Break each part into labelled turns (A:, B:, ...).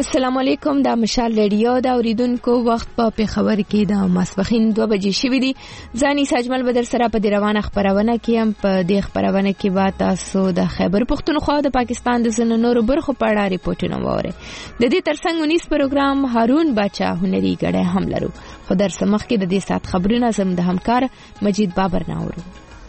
A: السلام علیکم. دا مشال ریډیو دا اوریدونکو وخت په پیښور کې د ماسپښین 2 بجې شوې دي. ځاني ساجمل بدر سره په دې روانه خبرونه کې هم په دې خبرونه کې با تاسو د خیبر پختونخوا د پاکستان د نورو برخو په اړه ریپورتونه وره. د دې ترڅنګ ونیس پروګرام هارون باچا هنري غړې هم لرو. خو در سمخ کې د دې سات خبرونه زم د همکار مجید بابر ناورو.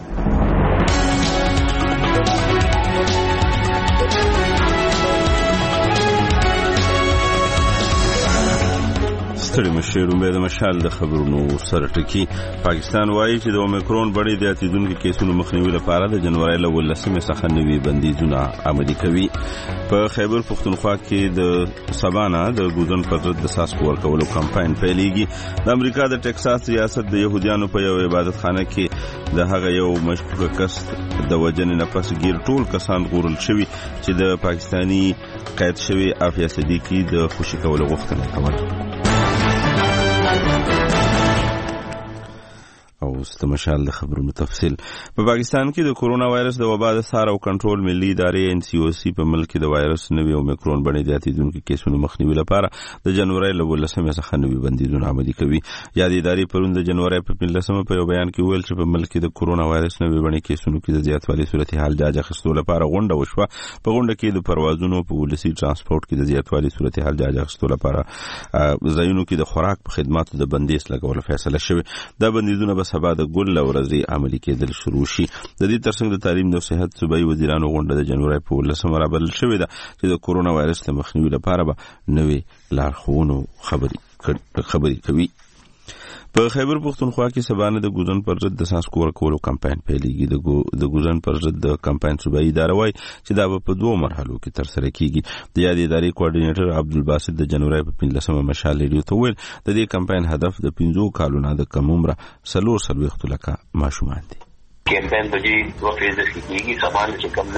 B: ستړي مشر امید مشال د خبرونو سره ټکی. پاکستان وایي چې د اومیکرون بڼې د زیاتیدونکو کیسونو مخنیوي لپاره د جنوري له 18 څخه نوي بندیزونه عملي کوي. په خیبر پختونخوا کې د سبانا د ګوزن پر ضد د ساسکو ورکولو کمپاین پیلېږي. د امریکا د ټکساس ریاست د يهودانو په یو عبادتخانه کې د هغه یو مشکوک کس د وجنې نه پس ګیر ټول کسان غورل شوي چې د پاکستانی قید شوی عافیه صدیقی د خوشی کولو غوښتنه کوله. او ستمشال د خبرونو تفصیل. په پاکستان کې د کورونا وایرس د وبا د سار او کنټرول ملي ادارې NCOC په ملک کې د وایرس نوي اومیکرون بڼې زیاتیدونکو کیسونو مخنیوي لپاره د جنوري له 18 څخه نوي بندیزونه عملي کوي. یاد ادارې پرون د جنوري په 15 په یو بیان کې ویل چې په ملک کې د کورونا وایرس نوي بڼې کیسونو کې د زیاتوالي صورتحال جاج اخیستلو لپاره غونډه وشوه. په غونډه کې د پروازونو په ولسی ترانسپورت کې د زیاتوالي صورتحال جاج اخیستلو لپاره ځایونو کې د خوراک په خدماتو د بندیز لګولو فیصله شوه. دا بندیزونه سبا د ګل ورځې عملي کېدل شروع شي. د دې ترڅنګ د تعلیم او صحت صوبایي وزیرانو غونډه د جنوري په 18 رابلل شوې ده چې د کورونا وایرس له مخنیوي لپاره به نوې لارښوونو خبري کوي. په خیبر پختونخوا کې سبانه د ګوزن پر ضد د ساسکو ورکولو کمپاین پیلېږي. د ګوزن پر ضد د کمپاین صوبایي اداره وایي چې دا په 2 مرحلو کې ترسره کیږي. د یاد ادارې کوارډینیټر عبدالباسط د جنوري په 15 مشال ریډیو ته ویل د دې کمپاین هدف د 15 کالونو د کم عمره 440 لکه ماشومان دي.
C: کیمپین د دې 2 فیزز کې کیږي. سامان چې کوم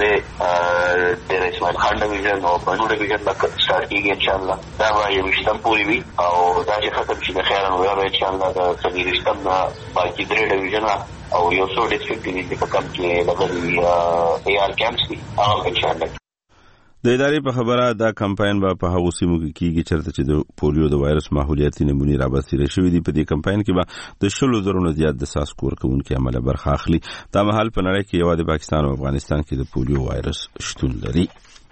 C: دی د اسماعیل خان ډیویژن او بنو ډیویژن د سٹارټ کیږي ان شاء الله. دا به یو شتم پوری وي او دا چې ختم شي د خیر نو یا ان شاء الله د سګیر شتم باقي 3 ډیویژن او یو څو ډیسټریکټ دي چې کوم کې لګي AR کیمپس دي او ان شاء الله
B: د ادارې په خبره دا کمپاین به په هغو سیمو کې کیږي چېرته چې د پولیو د وایرس ماحولیاتي نمونې رابرسېره شوي دي. په دې کمپاین کې به د 100,000 نه زیات د ساسکو ورکوونکي عمله برخه اخلي. دا مهال په نړۍ کې یوازې پاکستان او افغانستان کې د پولیو وایرس شتون لري.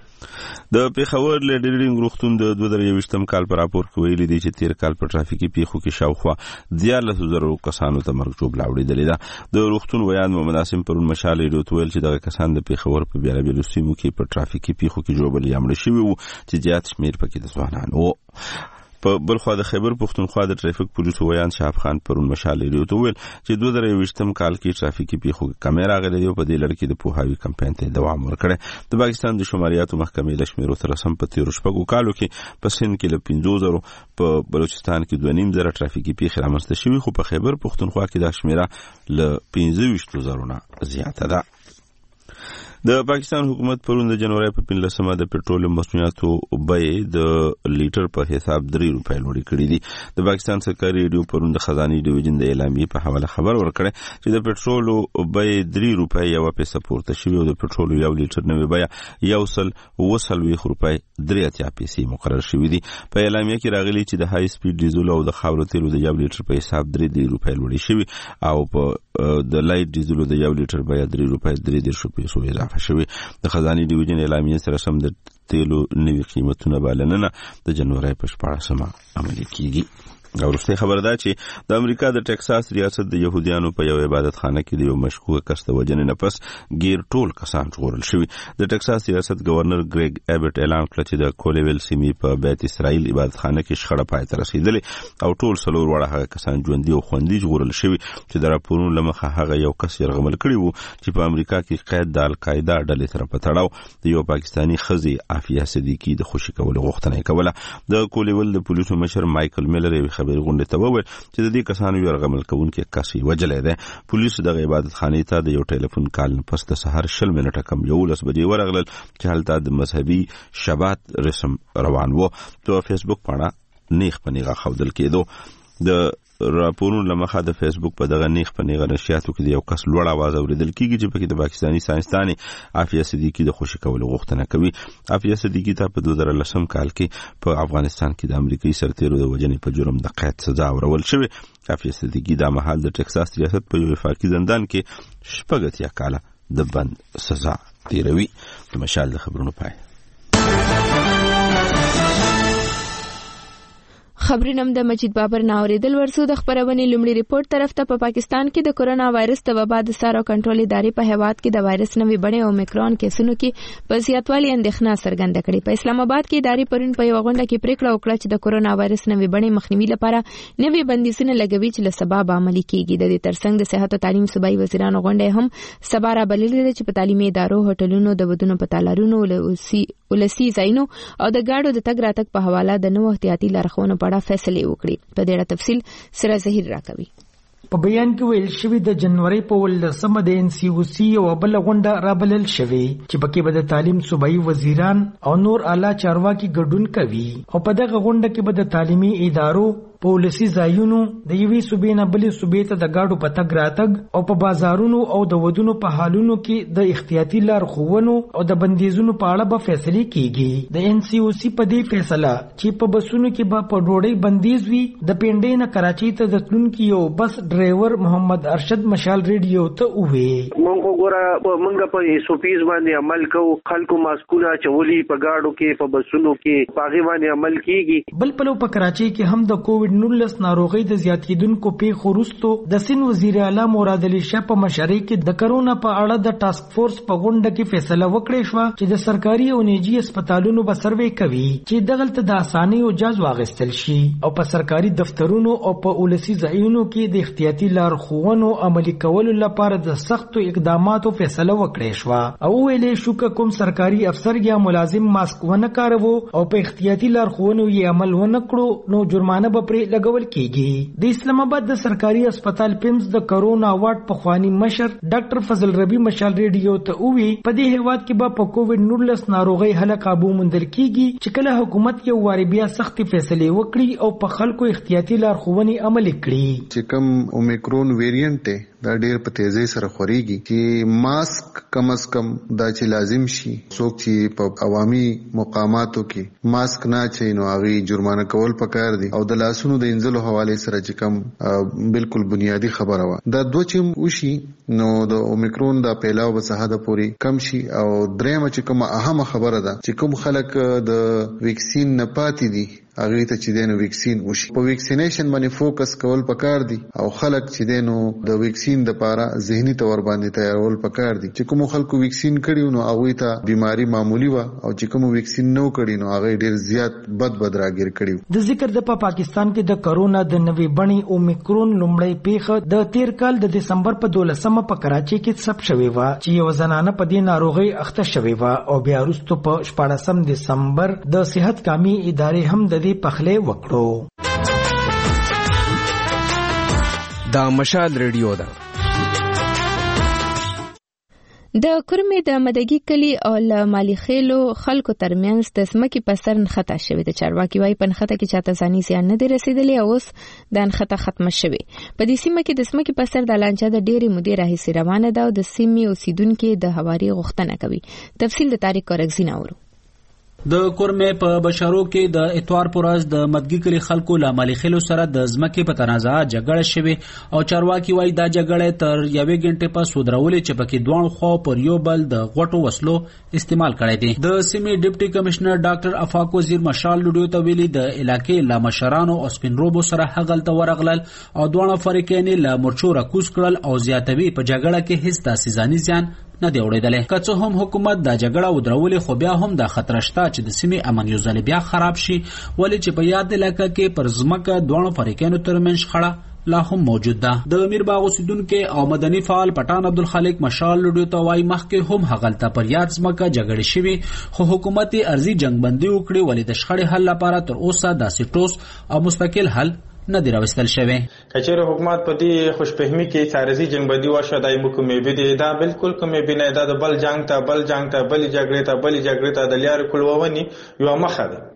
B: د پیښور لیډرینګ روغتون د 2023م کال پر راپور کې ویلي دي چې تیر کال په ټرافیکي پیښو کې شاوخوا 14,000 کسانو ته مرګ ژوبله اوریدلې ده. د روغتون ویان محمد عاصم پرون مشال ریډیو ویل چې دغه کسان د پیښور په بیلابیلو سیمو کې په ټرافیکي پیښو کې ژوبل یا مړه شوي وو چې زیات شمیر پکې د ځوانان وو. په بلخوا د خیبر پختونخوا د ټریفیک پولیسو ویان شعب خان پرون مشال ریډیو ته ویل چې 2023م کال کې ټرافیکي پیښو کې کمی راغلي دي او په دې لړ کې د پوهاوي کمپاین ته دوام ورکړی. د پاکستان د شماریاتو محکمې له شمیرو سره سم په 13 کالو کې په سند کې له 15,000 په بلوچستان کې 2.5 ټرافیکي پیښې رامنځته شوي خو په خیبر پختونخوا کې دا شمیره له 25,000 نه زیاته ده. د پاکستان حکومت پرون د جنوري په 15 د پټرولیم مصنوعاتو بیې د لیټر په حساب 3 روپۍ لوړې کړې دي. د پاکستان سرکاري ریډیو پرون د خزاني ډیویژن د اعلامیې په حواله خبر ورکړی چې د پټرولو بیې 3 روپۍ یو پیسه پورته شوې او د پټرولو یو لیټر نوې بیه 120 روپۍ 83 پیسې مقرر شوې دي. په اعلامیه کې راغلي چې د های سپیډ ډیزل او د خاورو تیلو د یو لیټر په حساب 3 روپۍ لوړې شوې او په د لایټ ډیزل د یو لیټر بیه 3 روپۍ 30 پیسو اضافه شوی. د خزاني ډیویژن اعلامیه سره سم د تیلو نوي قیمتونه بلنه د جنوري په 14 عملي کیږي. او وروسته خبر ده چې د امریکا د ټکساس ریاست د يهودانو په یو عبادتخانه کې د یو مشکوک کس د وجنې نه پس ګیر ټول کسان ژغورل شوي. د ټکساس ریاست گورنر ګریګ ایبټ اعلان کړ چې د کولیویل سیمې په بیت اسرائیل عبادتخانه کې شخړه پای ته رسیدلې او ټول 4 وړه هغه کسان ژوندي او خوندي ژغورل شوي چې د راپورونو له مخه هغه یو کس یرغمل کړی وو چې په امریکا کې قید د القاعده ډلې سره په تړاو د یو پاکستانی ښځې عافیه صدیقی د خوشي کولو غوښتنه کوله. د کولیویل د پولیسو مشر مایکل میلر خبري غونډه ته وویل چې د دې کسانو یرغمل کوونکي کس وجلې ده. پولیسو د عبادت خانې ته د یو ټلیفون کال پس د سحر 20 منټه کم 11 بجې ورغلل چې هلته د مذهبي شبات رسم روان وو. په فیسبوک باندې نیغ خودل کېدو. د راپورونو لمخه د فیسبوک په دغه نیغ په نیغه نشریاتو کې یو کس لوړ आवाज اوریدل کیږي چې پکې د پاکستاني ساينسدان عافیه صدیقی د خوشی کولو غوښتنه کوي. عافیه صدیقی ته په 2010 کال کې په افغانستان کې د امریکایي سرتیرو د وژنې په جرم د قید سزا ورکول شوې. عافیه صدیقی د مهال د ټکساس ریاست په یو وفاقي زندان کې 80 کاله د بند سزا تیروي. د مشال د خبرونو پای.
A: خبرینم د مجید بابر ناوریدل ورسو د خبرونې لومړي ریپورت طرف ته په پاکستان کې د کورونا وایرس د وبا د سار او کنټرول ادارې په هیواد کې د وایرس نوې بڼې اومیکرون کیسونو کې په زیاتوالي اندېښنه څرګنده کړې. په اسلام آباد کې ادارې پرون په یو غونډه کې پریکړه وکړه چې د کورونا وایرس نوې بڼې مخنیوي لپاره نوې بندیزونه لګوي چې له سبب عملي کیږي. د دې ترڅنګ د صحت او تعلیم صوبایي وزیرانو غونډه هم سبا را بللې ده چې په تعلیمي ادارو، هوټلونو، د ودونو په تالارونو، ولسی ځایونو او د گاډو د تګ راتګ په حواله د نوو احتیاطي لارښوونو په اړه فیصله وکړي. په دې اړه تفصیل سره زهیر راکوي.
D: په بیان کې ویل شوی د جنوري په 18 د NCOC او بل غونډه رابلل شوی چې پکې به د تعلیم صوبایي وزیران او نور اعلی چارواکي ګډون کوي او په دغه غونډه کې به د تعلیمي ادارو، پولیسي ځایونو، د یوې صوبې نه بلې صوبې ته د گاډو په تګ راتګ او په بازارونو او د ودونو په حالونو کې د احتیاطي لارښوونو او د بندیزونو په اړه به فیصله کیږي. د NCOC په دې فیصله چې په بسونو کې به په ډوډۍ بندیز وي، د پینډې نه کراچۍ ته د تلونکي یو بس ډرایور محمد ارشد مشال ریډیو ته وویل
E: مونږ ګوره مونږ په SOPs باندې عمل کوو، خلکو ماسکونه چولي په گاډو کې په بسونو کې پاغي باندې عمل کیږي.
D: بل پلو په کراچۍ کې هم د کووډ 19 ناروغي د زیاتیدونکو پیښو وروسته د سین وزیر اعلی مراد علي شاه په مشرۍ کې د کرونا په اړه د ټاسک فورس په غونډه کې فیصله وکړې شو چې د سرکاري او نجی هسپتالونو به سروې کوي چې دغلت د اساني او جاز واغستل شي او په سرکاري دفترونو او په ولسی ځایونو کې د احتیاطي لارښوونو عملي کولو لپاره د سختو اقداماتو فیصله وکړې شو او ویلې شو چې کوم سرکاري افسر یا ملازم ماسک ونه کاروي او په احتیاطي لارښوونو یې عمل ونه کړو نو جرمانه به پرې لګول کیږي. د اسلام آباد د سرکاري هسپتال پیمز د کرونا وارډ په خواني مشر ډاکټر فضل ربی مشال ریډیو ته وی په دې هیواد کې به په کووډ 19 ناروغي هله قابو موندل کیږي چې کله حکومت یو واری بیا سختي فیصله وکړي او په خلکو احتیاطي لارښوونې عملي کړي.
F: چې کوم اومیکرون ویریانټ دا ډیر په تیزی سره خوريږي چې ماسک کم از کم دا چې لازم شي. څوک چې په عوامي مقاماتو کې ماسک نه چي نو هغه جرمانه کول پکار دي او د لاسونو د انځلو حواله سره چې کوم بالکل بنیادی خبره و دا دوه چې وشي نو د اومیکرون دا پیلاو بساده پوری کم شي او درېمه چې کوم اهم خبره ده چې کوم خلک د ویکسین نه پاتې دي هغه ته چې دینو ویکسین وشي. په ویکسینیشن باندې فوکس کول پکار دي او خلک چې دینو د ویکسین د پاره ذهني تور باندې تیارول پکار دي. چې کوم خلکو ویکسین کړي نو هغه ته بیماری معمولی و او چې کوم ویکسین نو کړي نو هغه ډیر زیات بد راګیر کړي.
D: د ذکر د پاکستان کې د کرونا د نوې بڼې اومیکرون لومړی پیښه د تیر کال د دسمبر په 12 په کراچۍ کې ثبت شوې و چې یو زنانه په دې ناروغي اخته شوې و او بیا وروسته په 14 دسمبر د صحت کامي ادارې هم د دې پخله وکړو.
G: دا مشال ریډیو ده.
A: د کورمې د مدګي کلی او ل مالیخېلو خلکو ترمنځ د سمکې په سر نخته شوې. د چارواکي وايي په نخته کې چاته ځاني زیان نه دی رسیدلی او اوس د نخته ختمه شوې. په دې سیمه کې د سمکې په سر د لانجه د ډېرې مودې راهیسې روانه ده او د سیمې اوسیدونکو د هواري غوښتنه کوي. تفصیل د طارق اورګزی نورو.
H: د کورمې په بشارو کې د اتوار پورز د مدګي کلی خلکو له مالیخېلو سره د ځمکې په تنازعات جګړه شوې او چارواکي وايي دا جګړه تر یوې غنټې پس ودرولې چې پکې دوه خو پر یو بل د غټو وسلو استعمال کړی دي. د سیمې ډیپټي کمشنر ډاکټر افاق وزیر مشال لډیو ته ویلي د علاقې لا مشرانو او سپینروبو سره هغلته ورغلل او دوه فریقین له مرچو راکوس کړل او زیاتوي په جګړه کې هیڅ داسې ځاني زیان نه دی وړیدلې. که څه هم حکومت دا جګړه ودرولې خو بیا هم د خطر شته چې د سیمې امن یو ځل بیا خراب شي ولې چې په یاد علاقه کې پر ځمکه دوه فریقینو ترمنځ شخړه لا هم موجود ده. د امیر باغ اوسیدونکو او مدني فعال پټان عبدالخالق مشال لډیو ته وايي مخکې هم هغلته پر یاد ځمکه جګړه شوې خو حکومت ارزي جنگ بندي وکړي ولې د شخړې حل لپاره تر اوسه داسې ټوس او مستقل حل نه دی راوستل شوی.
I: کچېره حکومت په دې خوشفهمي کې تاریخي جنگبندي وشو دای مو کومې بده دا بالکل کومې بنه دا د بل جنگ ته بل جنگ ته بل جګړې ته د لیار کولونی یو مخه ده.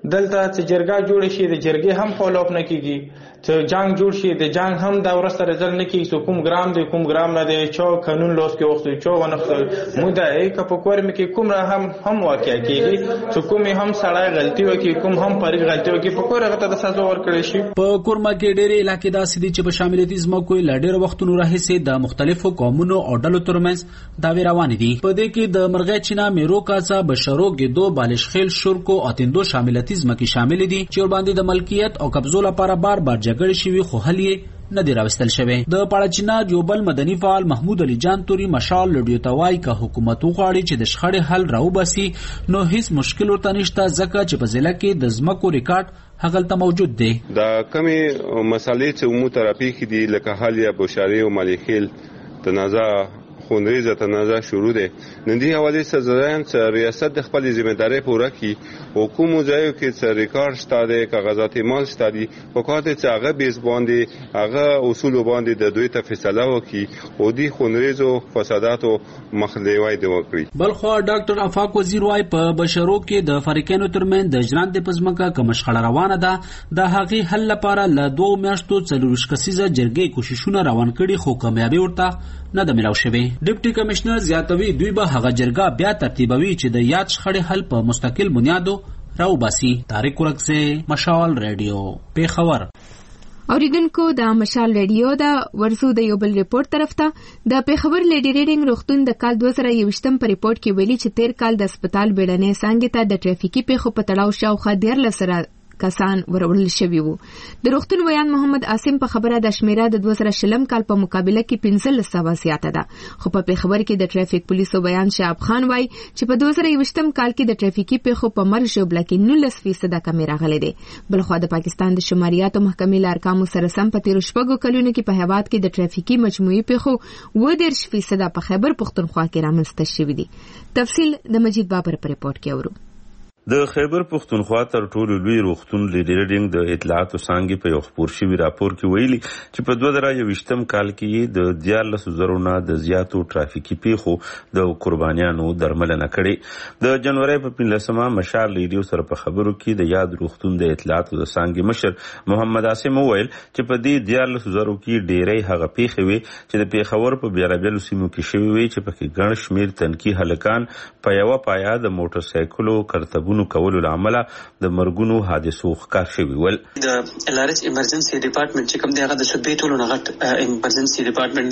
I: دلته چې جرګه جوړ شي د جرګې هم فالو اپ نه کیږي، چې جنگ جوړ شي د جنگ هم دا ورسره ځل نه کیږي، کوم ګرام دی کوم ګرام نه دی، چې قانون لوس کې وخت چې ونه مو دا یک په کور مې کې کوم را هم واقع کیږي، چې کوم هم سړی غلطي وکي کوم هم پرې غلطي وکي په کور هغه ته سزا ورکړي شي. په
H: کورما کې ډېرې علاقې داسې دي چې په شاملیتي ځمکو له ډېر وختونو راهیسې د مختلفو قومونو او ډلو ترمنځ دعوې روانې دي. په دې کې د مرغۍ چینا، میرو کاسا، بشرو، ګیدو، بالشخیل، شورکو او تندو شاملیتي ځمکې شامل دي چې ورباندې د ملکیت او قبضو لپاره بار جګړې شوي، خو حل یې نه دی راوستل شوی. د پاړچینا جوبل مدني فعال محمود علي جان توري مشال لډیو توای که حکومت وغواړي چې د شخړې حل راوباسي نو هیڅ مشکل ورته نشته، ځکه چې په ضلع کې د ځمکو ریکارډ هغلته موجود دی.
J: دا کمی مسالې چې عموم تراپی کې دي لکه حال یا بوشاري او مالیخیل تنازع خونریزه تنازع شروع ده. نن دی حواله سزايان چې ریاست د خپل ځمېداري پوره کړي، حکومت ځایو کې چې ریکارډ شته، کاغذات مال شته دي، په کاته چې هغه بیس باندې هغه اصول باندې د دوی ته فیصله وکړي او دی خونریزو فساداتو مخنیوي دی وکړي. بلخو ډاکټر افاق وزیر وايي په بشرو کې د فریقینو ترمن د جنان د پزماکه کوم شخړه روانه ده، د هغه حل لپاره له 2 میاشتو 40 کسیزه جرګې کوششونه روان کړي، خو کامیابی ورته نه د ملاو شوی. ډیپټي کمشنر زیاتوي دوی به هغه جرګه بیا ترتیبوي چې د یاد شخړې حل په مستقل بنیادو راوباسي. طارق ورکزه، مشال ریډیو، پیښور.
A: اوریدونکو د مشال ریډیو دا ورسو د یو بل ریپورت طرف ته د پیښور لیډي ریډینګ روغتون د کال 2021 په ریپورت کې ویلي چې تیر کال د هسپتال بیړنۍ څانګې ته د ټریفیکي پیښو په تړاو شاوخوا 13 سره کسان ورول شوي وو. د روغتون ویان محمد عاصم په خبره د شمیره د 2020 کال په مقابله کې 15 زیاته ده، خو په پیښور کې د ټریفیک پولیسو بیان شعب خان وای چې په 2020 کال کې د ټریفیکي پیښو په مرګ شوبله کې 19% کمی راغلي دي. بلخو د پاکستان د شماریاتو محکمې له ارقامو سره سم په 13 کلونو کې په هیواد کې د ټریفیکي مجموعي پیښو 10% په خیبر پختونخوا کې رامنځته شوي دي. تفصیل د مجید بابر په ریپورت کې اورو.
B: د خیبر پختونخوا تر ټولو لوی روغتون لیډي ریډینګ د اطلاعاتو څانګې په یو خبر شوی راپور کې ویلي چې په 2021 کال کې د 14,000 نه د زیاتو ټرافیکي پیښو د قربانیانو درملنه کړې. د جنوري په 15مه مشال ریډیو سره په خبرو کې د یاد روغتون د اطلاعاتو د څانګې مشر محمد عاصم وویل چې په دې 14,000 کې ډېرې هغه پیښې وي چې د پیښور په بیلابیلو سیمو کې شوي وي چې پکې ګڼ شمېر تنکي هلکان په یوه پایا د موټر سایکلو کرتبونو کولو لامل د مرګونو حادثو ښکار شوي ول.
K: د LRS ایمرجنسي ډپارټمنټ چې کوم دی هغه د صوبې ټولو نه غټ ایمرجنسي ډپارټمنټ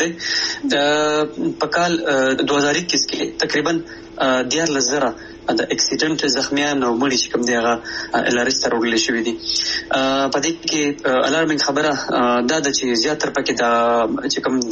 K: دی. په کال 2021 کې تقریبا 14,000 د اکسیډنټ زخمیان او مړي چې کوم دی هغه LRS ته وړل شوی دي. په دې کې الارمینګ خبره دا د چې زیاتره پکې د چې کوم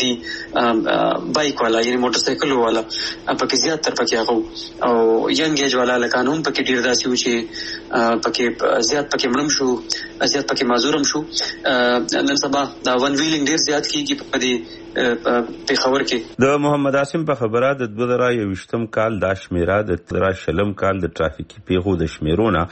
K: دی بایک والا یعنی موټر سایکل والا پکې زیاتره پکې هغه او ینګ ایج والا لکانوم پکې ډیر داسي و چې پکې زیات پکې مړم شو، زیات پکې معذورم شو. نن سبا دا ون ویلینګ ډیر زیات کیږي په دې پیښور کې.
B: د محمد عاصم په خبره د 2021 کال د شمیره د 2020 کال د ټرافیکي پیښو د شمیرونه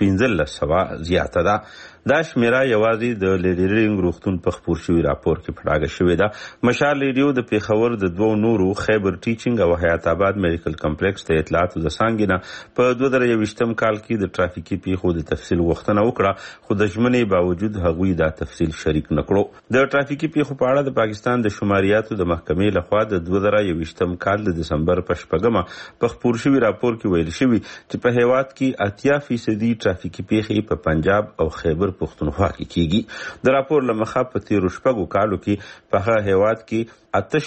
B: 1500 زیاته ده. دا شمیره یوازې د لیډي ریډینګ روغتون په خبر شوی راپور کې پټاګه شوې ده. مشال ریډیو د پیښور د دوه نورو خیبر ټیچینګ او حیات آباد میډیکل کمپلیکس ته اطلاعات د څنګه په 2021 کال کې د ټرافیکي پیښو د تفصیل غوښتنه وکړه، خو د ژمنې باوجود هغوی دا تفصیل شریک نکړو. د ټرافیکي پیښو په اړه د پاکستان د شماریاتو د محکمې لخوا د 2021 کال د دسمبر په 8مه په خبر شوی راپور کې ویل شوی چې په هیواد کې 80% ټرافیکي پیښې په پنجاب او خیبر پختونخوا کې کیږي. د راپور لمخه په 13 کالو کې په هیواد کې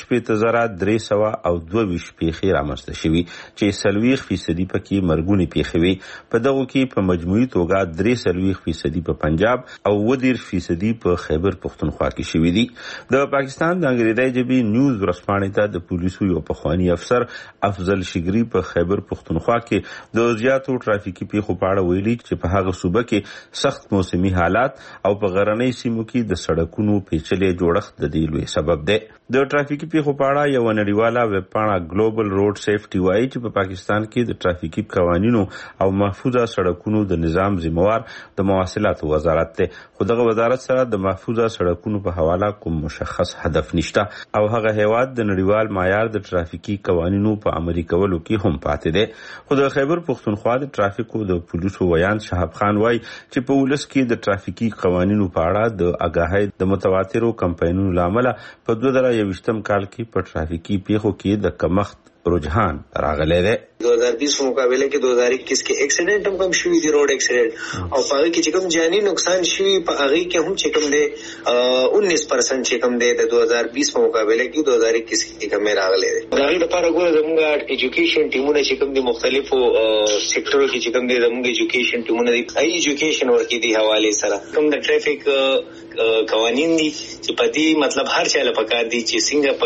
B: 8,322 پیښې رامنځته شوي چې 40% پکې مرګونی پیښې وي. په دغه کې په مجموعي توګه 43% په پنجاب او 10% په خیبر پختونخوا کې شوي دي. د پاکستان د انګریزي ژبې نیوز ورسپانې ته د پولیسو یو پخوانی افسر افضل شګری په خیبر پختونخوا کې د زیاتو ټرافیکي پیښو په اړه ویلي چې په هغه صوبه کې سخت موسمي حالات او په غرنۍ سیمو کې د سړکونو پیچلې جوړښت د دې لوی سبب دی. د ټرافیکي پیښو په اړه یو نړیواله ویب پاڼه ګلوبل روډ سیفټي وایي چې په پاکستان کې د ټرافیکي قوانینو او محفوظه سړکونو د نظام ذمہوار د مواصلاتو وزارت دی، خو دغه وزارت سره د محفوظه سړکونو په حواله کوم مشخص هدف نشته او هغه هیواد د نړیوال معیار د ټرافیکي قوانینو په عملي کولو کې هم پاتې دی. خو د خیبر پښتونخوا د ټرافیکو د پولیسو ویان شهاب خان وایي چې په ولس کې د ټرافیکي قوانینو په اړه د آگاهۍ د متواترو کمپاینونو لامل په 2021 کال کې په ټرافیکي پیښو کې د کمښت رجحان راغلی دی.
L: 2020 مقابله کې 2021 کې اکسیډنټ هم کم شوی دی، روډ اکسیډنټ او هغه کې چې کوم جانی نقصان شوی په هغه کې هم چې کوم دی 19% چې کوم دی د 2020 په مقابله کې 2021 کې کم راغلی دی. دا غي لپاره ګوره زموږ ایجوکیشن ټیمونه چې کوم دي مختلفو سېکټرو کې چې کوم دي زموږ ایجوکیشن ټیمونه دي ای ایجوکیشن ورکې دي حواله سره کوم د ټریفیک قوانین دي چې په دې مطلب هر چا له پکار دي چې څنګه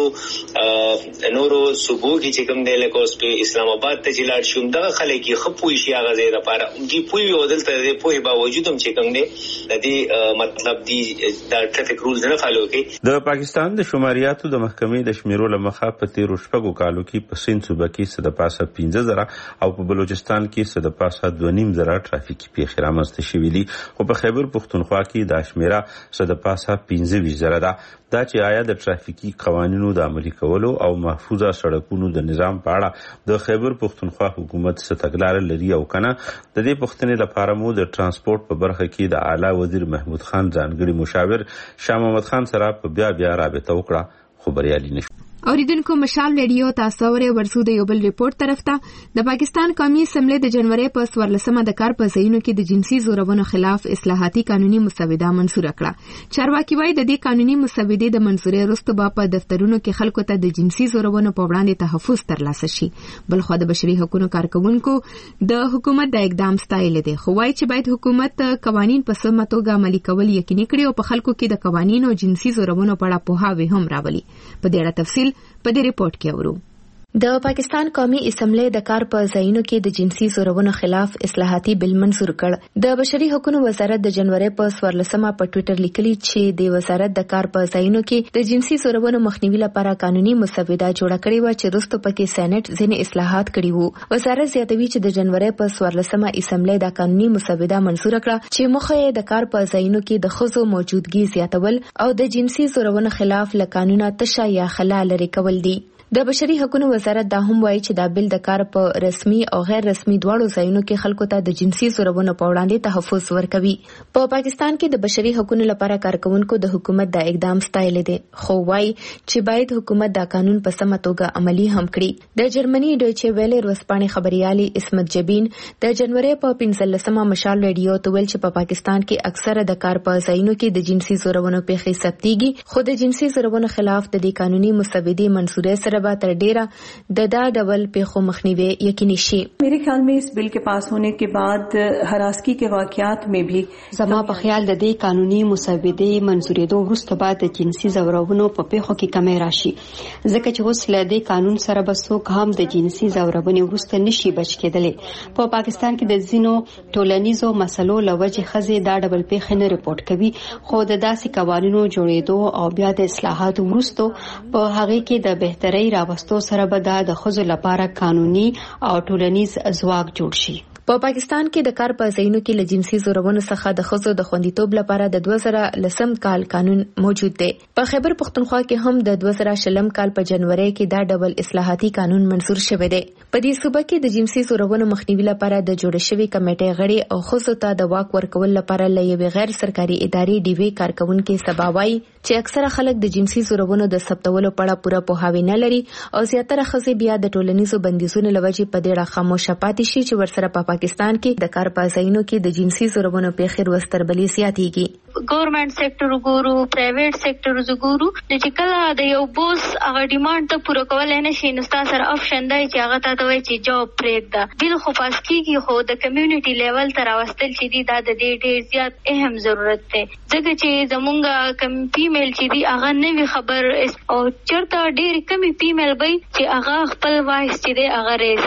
L: په نورو صوبو کې چې کوم دی لکه اوس په اسلام آباد ته چې لاړ شوم دغه خلک یې خپوي شي هغه ځای لپاره دي پوي او دلته دې پوي باوجود هم چې کوم دی د دې مطلب دي د ټریفیک رولز نه فالو کوي.
B: د پاکستان د شماریاتو د محکمې د شمیرو لمخه په 13 شپږو کالو کې په سند صوبه کې څه د پاسه 15,000 او په بلوچستان کې څه د پاسه 2,500 ټرافیکي پیښې رامنځته شوې دي، خو په خیبر پښتونخوا کې د شمیره څه د پاسه 15,000 ده. دا چې آیا د ټرافیکي قوانینو د عملي کولو او محفوظه سړکونو د نظام په اړه د خیبر پښتونخوا حکومت څه تګلارې لري او کنه، د دې پوښتنې لپاره مو د ترانسپورت په برخه کې د اعلی وزیر محمود خان ځانګړي مشاور شاه محمد خان سره په بیا رابطه وکړه، خو بریالي نشو.
A: اوریدونکو مشال ریډیو تاسو ورې ورسو د یو بل ریپورت طرف ته د پاکستان قومي اسمبلی د جنوري په 14مه د کار په ځایونو کې د جنسي زورونو خلاف اصلاحاتي قانوني مسوده منزور کړه. چارواکي وايي د دې قانوني مسودې د منزوري وروسته په دفترونو کې خلکو ته د جنسي زورونو په وړاندې تحفظ ترلاسه شي. بلخو د بشري حقوقو کارکونکو د حکومت د اقدام ستایل دي، خو وايي چې باید حکومت قوانين په سمه توګه عملي کول یقیني کړي او په خلکو کې د قوانینو او جنسي زورونو په اړه پوهاوی هم راولي. په دې اړه تفصیل په دې ریپورت کې اورو. د پاکستان قومي اسمبلی د کار په ځایونو کې د جنسي زورونو خلاف اصلاحاتي بل منزور کړ. د بشري حقوقو وزارت د جنوري په 14مه په ټوئیټر لیکلي چې د وزارت د کار په ځایونو کې د جنسي زورونو مخنیوي لپاره قانوني مسوده جوړه کړې و چې وروسته پکې سېنات ځینې اصلاحات کړي وو. وزارت زیاتوي چې د جنوري په 14مه اسمبلی د قانوني مسوده منزور کړه چې مخه یې د کار په ځایونو کې د ښځو موجودګي زیاتول او د جنسي زورونو خلاف له قانونه تشه یا خلا لري کول دي. د بشري حقوقو وزارت دا هم وایي چې دا بل د کار په رسمي او غیر رسمي دواړو ځایونو کې خلکو ته د جنسي زورونو په وړاندې تحفظ ورکوي. په پاکستان کې د بشري حقوقو لپاره کارکونکو د حکومت د اقدام ستایل دي، خو وایي چې باید حکومت دا قانون په سمه توګه عملي هم کړي. د جرمني ډویچه ویلې ورځپاڼې خبريالي اسمت جبین د جنوري په 15مه مشال ریډیو ته ویل چې په پاکستان کې اکثره د کار په ځایونو کې د جنسي زورونو پیښې ثبتېږي، خو د جنسي زورونو خلاف د دې قانوني مسودې منزورې سره به تر ډیره د دا ډول پیښو مخنیوي یقیني شي.
M: میرے خیال میں اس بل کے پاس ہونے کے بعد ہراسگی کے واقعات میں بھی
N: زما په خیال د دې قانوني مسودې منزورېدو وروسته بعد د جنسي زورونو په پیښو کې کمی راشي، ځکه چې اوس له دې قانون سره به څوک هم د جنسي زورونې وروسته نشي بچ کېدلی. په پاکستان کې د ځینو ټولنیزو مسلو له وجې ښځې دا ډول پیښې نه ریپورټ کوي، خو د داسې قوانینو جوړېدو او بیا د اصلاحاتو وروسته په هغه کې د بهترۍ راوستو سره به د ښځو لپاره قانوني او ټولنیز ځواک جوړ شي.
A: په پاکستان کې د کار په ځایونو کې له جنسي زورونو څخه د ښځو د خوندیتوب لپاره د 2010 کال قانون موجود دی. په خیبر پښتونخوا کې هم د 2020 کال په جنوري کې دا ډول اصلاحاتي قانون منزور شوی دی. په دې صوبه کې د جنسي زورونو مخنیوي لپاره د جوړ شوی کمیټې غړي او ښځو ته د واک ورکول لپاره له یوې غیر سرکاري ادارې ډیوي کارکونکو سبا وایي چې اکثره خلک د جنسي زورونو د ثبتولو په اړه پوره پوهاوی نه لري او زیاتره ښځې بیا د ټولنیزو بندیزونو لوجې په دې اړه خاموشه پاتې شي چې ورسره په پاکستان کې د کار په ځایونو کې د جنسي زورونو پیښې ورستربلې زیاتېږي.
O: ګورنمنت سېکټر وګورو، پرایویټ سېکټر وګورو، چې کله د یو بوس هغه ډیمانډ ته پوره کولای نه شي نو تاسو سره آپشن دی چې هغه ته وایي چې جاب پرېږده. بل خو پاس کېږي، خو د کمیونټي لیول ته راوستل چې دی دا د دې ډېر زیات اهم ضرورت دی، ځکه چې زمونږ کم فیمیل چې دی هغه نه وي خبر او چېرته ډېرې کمې فیمیل وي چې هغه خپل وایس چې دی هغه ریز کړي.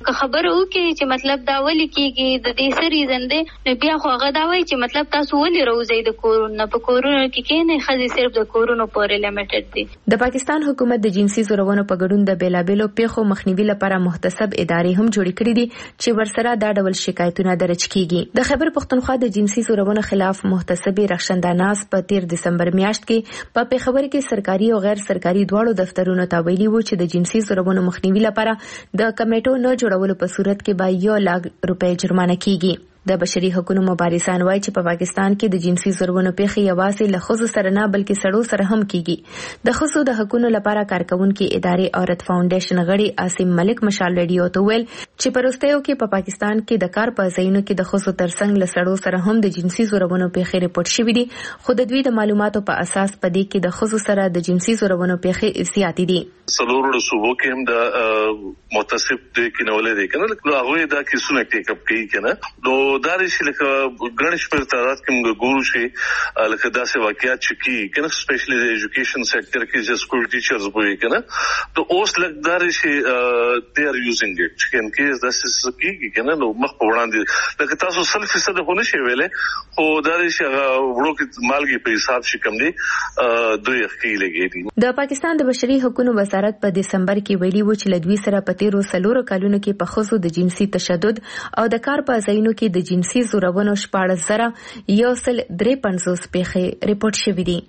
O: که خبر وکړي چې مطلب دا ولي کیږي د دې سری زنده نو بیا خو هغه دا وایي چې مطلب تاسو ولي روزي د کورونه په کورونو کې نه خځې صرف د کورونو پورې لیمیټډ دي.
A: د پاکستان حکومت د جنسي زورونو په ګډون د بیلابېلو پیښو مخنیوي لپاره محتسب ادارې هم جوړې کړې دي چې ورسره دا ډول شکایتونه درج کیږي. د خیبر پختونخوا د جنسي زورونو خلاف محتسب رخشنداناز په 13 دسمبر میاشت کې په پیښور کې سرکاري او غیر سرکاري دواړو دفترونو ته ویلي وو چې د جنسي زورونو مخنیوي لپاره د کمیټو نه جوړولو په صورت کې به 1 لک روپۍ جرمانه کیږي. د بشري حقوقو مبارزان وایي چې په پاکستان کې د جنسي زورونو پیښې یوازې له ښځو سره نه بلکې سړو سره هم کیږي. د ښځو د حقوقو لپاره کارکونکو ادارې عورت فاونډیشن غړي عاصم ملک مشال ریډیو ته ویل چې پروستیو کې په پاکستان کې د کار په ځایونو کې د ښځو ترڅنګ له سړو سره هم د جنسي زورونو پیښې ریپورت شوې دي، خو د دوی د معلوماتو په اساس په دې کې د ښځو سره د جنسي زورونو پیښې زیاتې دي.
P: څلورو صوبو کې هم د متصف د کینولې دي کنه نو هغه دا کیسونه ټیک اپ کوي کنه نو دا شي لکه ګڼش پر تعداد کې موږ ګورو شي لکه داسې واقعیت چې کنه سپیشلی د ایجوکیشن سېکټر کې چې سکول ټیچرز وي کنه ته اوس لکدار شي they are using it چې ان کیس داسې کیږي کنه نو مخ په وړاندې لکه تاسو 100% هونه شي ویلې خو دا شي وړو کې مالګي په حساب شي کم دي دوی اخی لګي دي.
A: د پاکستان د بشري حقوقو وزارت په دسمبر کې ویلي و چې لدوی سره په 13 کالونو کې په ښځو د جنسي تشدد او د کار په ځایونو کې د جنسي زورونو 14,153 پیښې ریپورت شوې دي.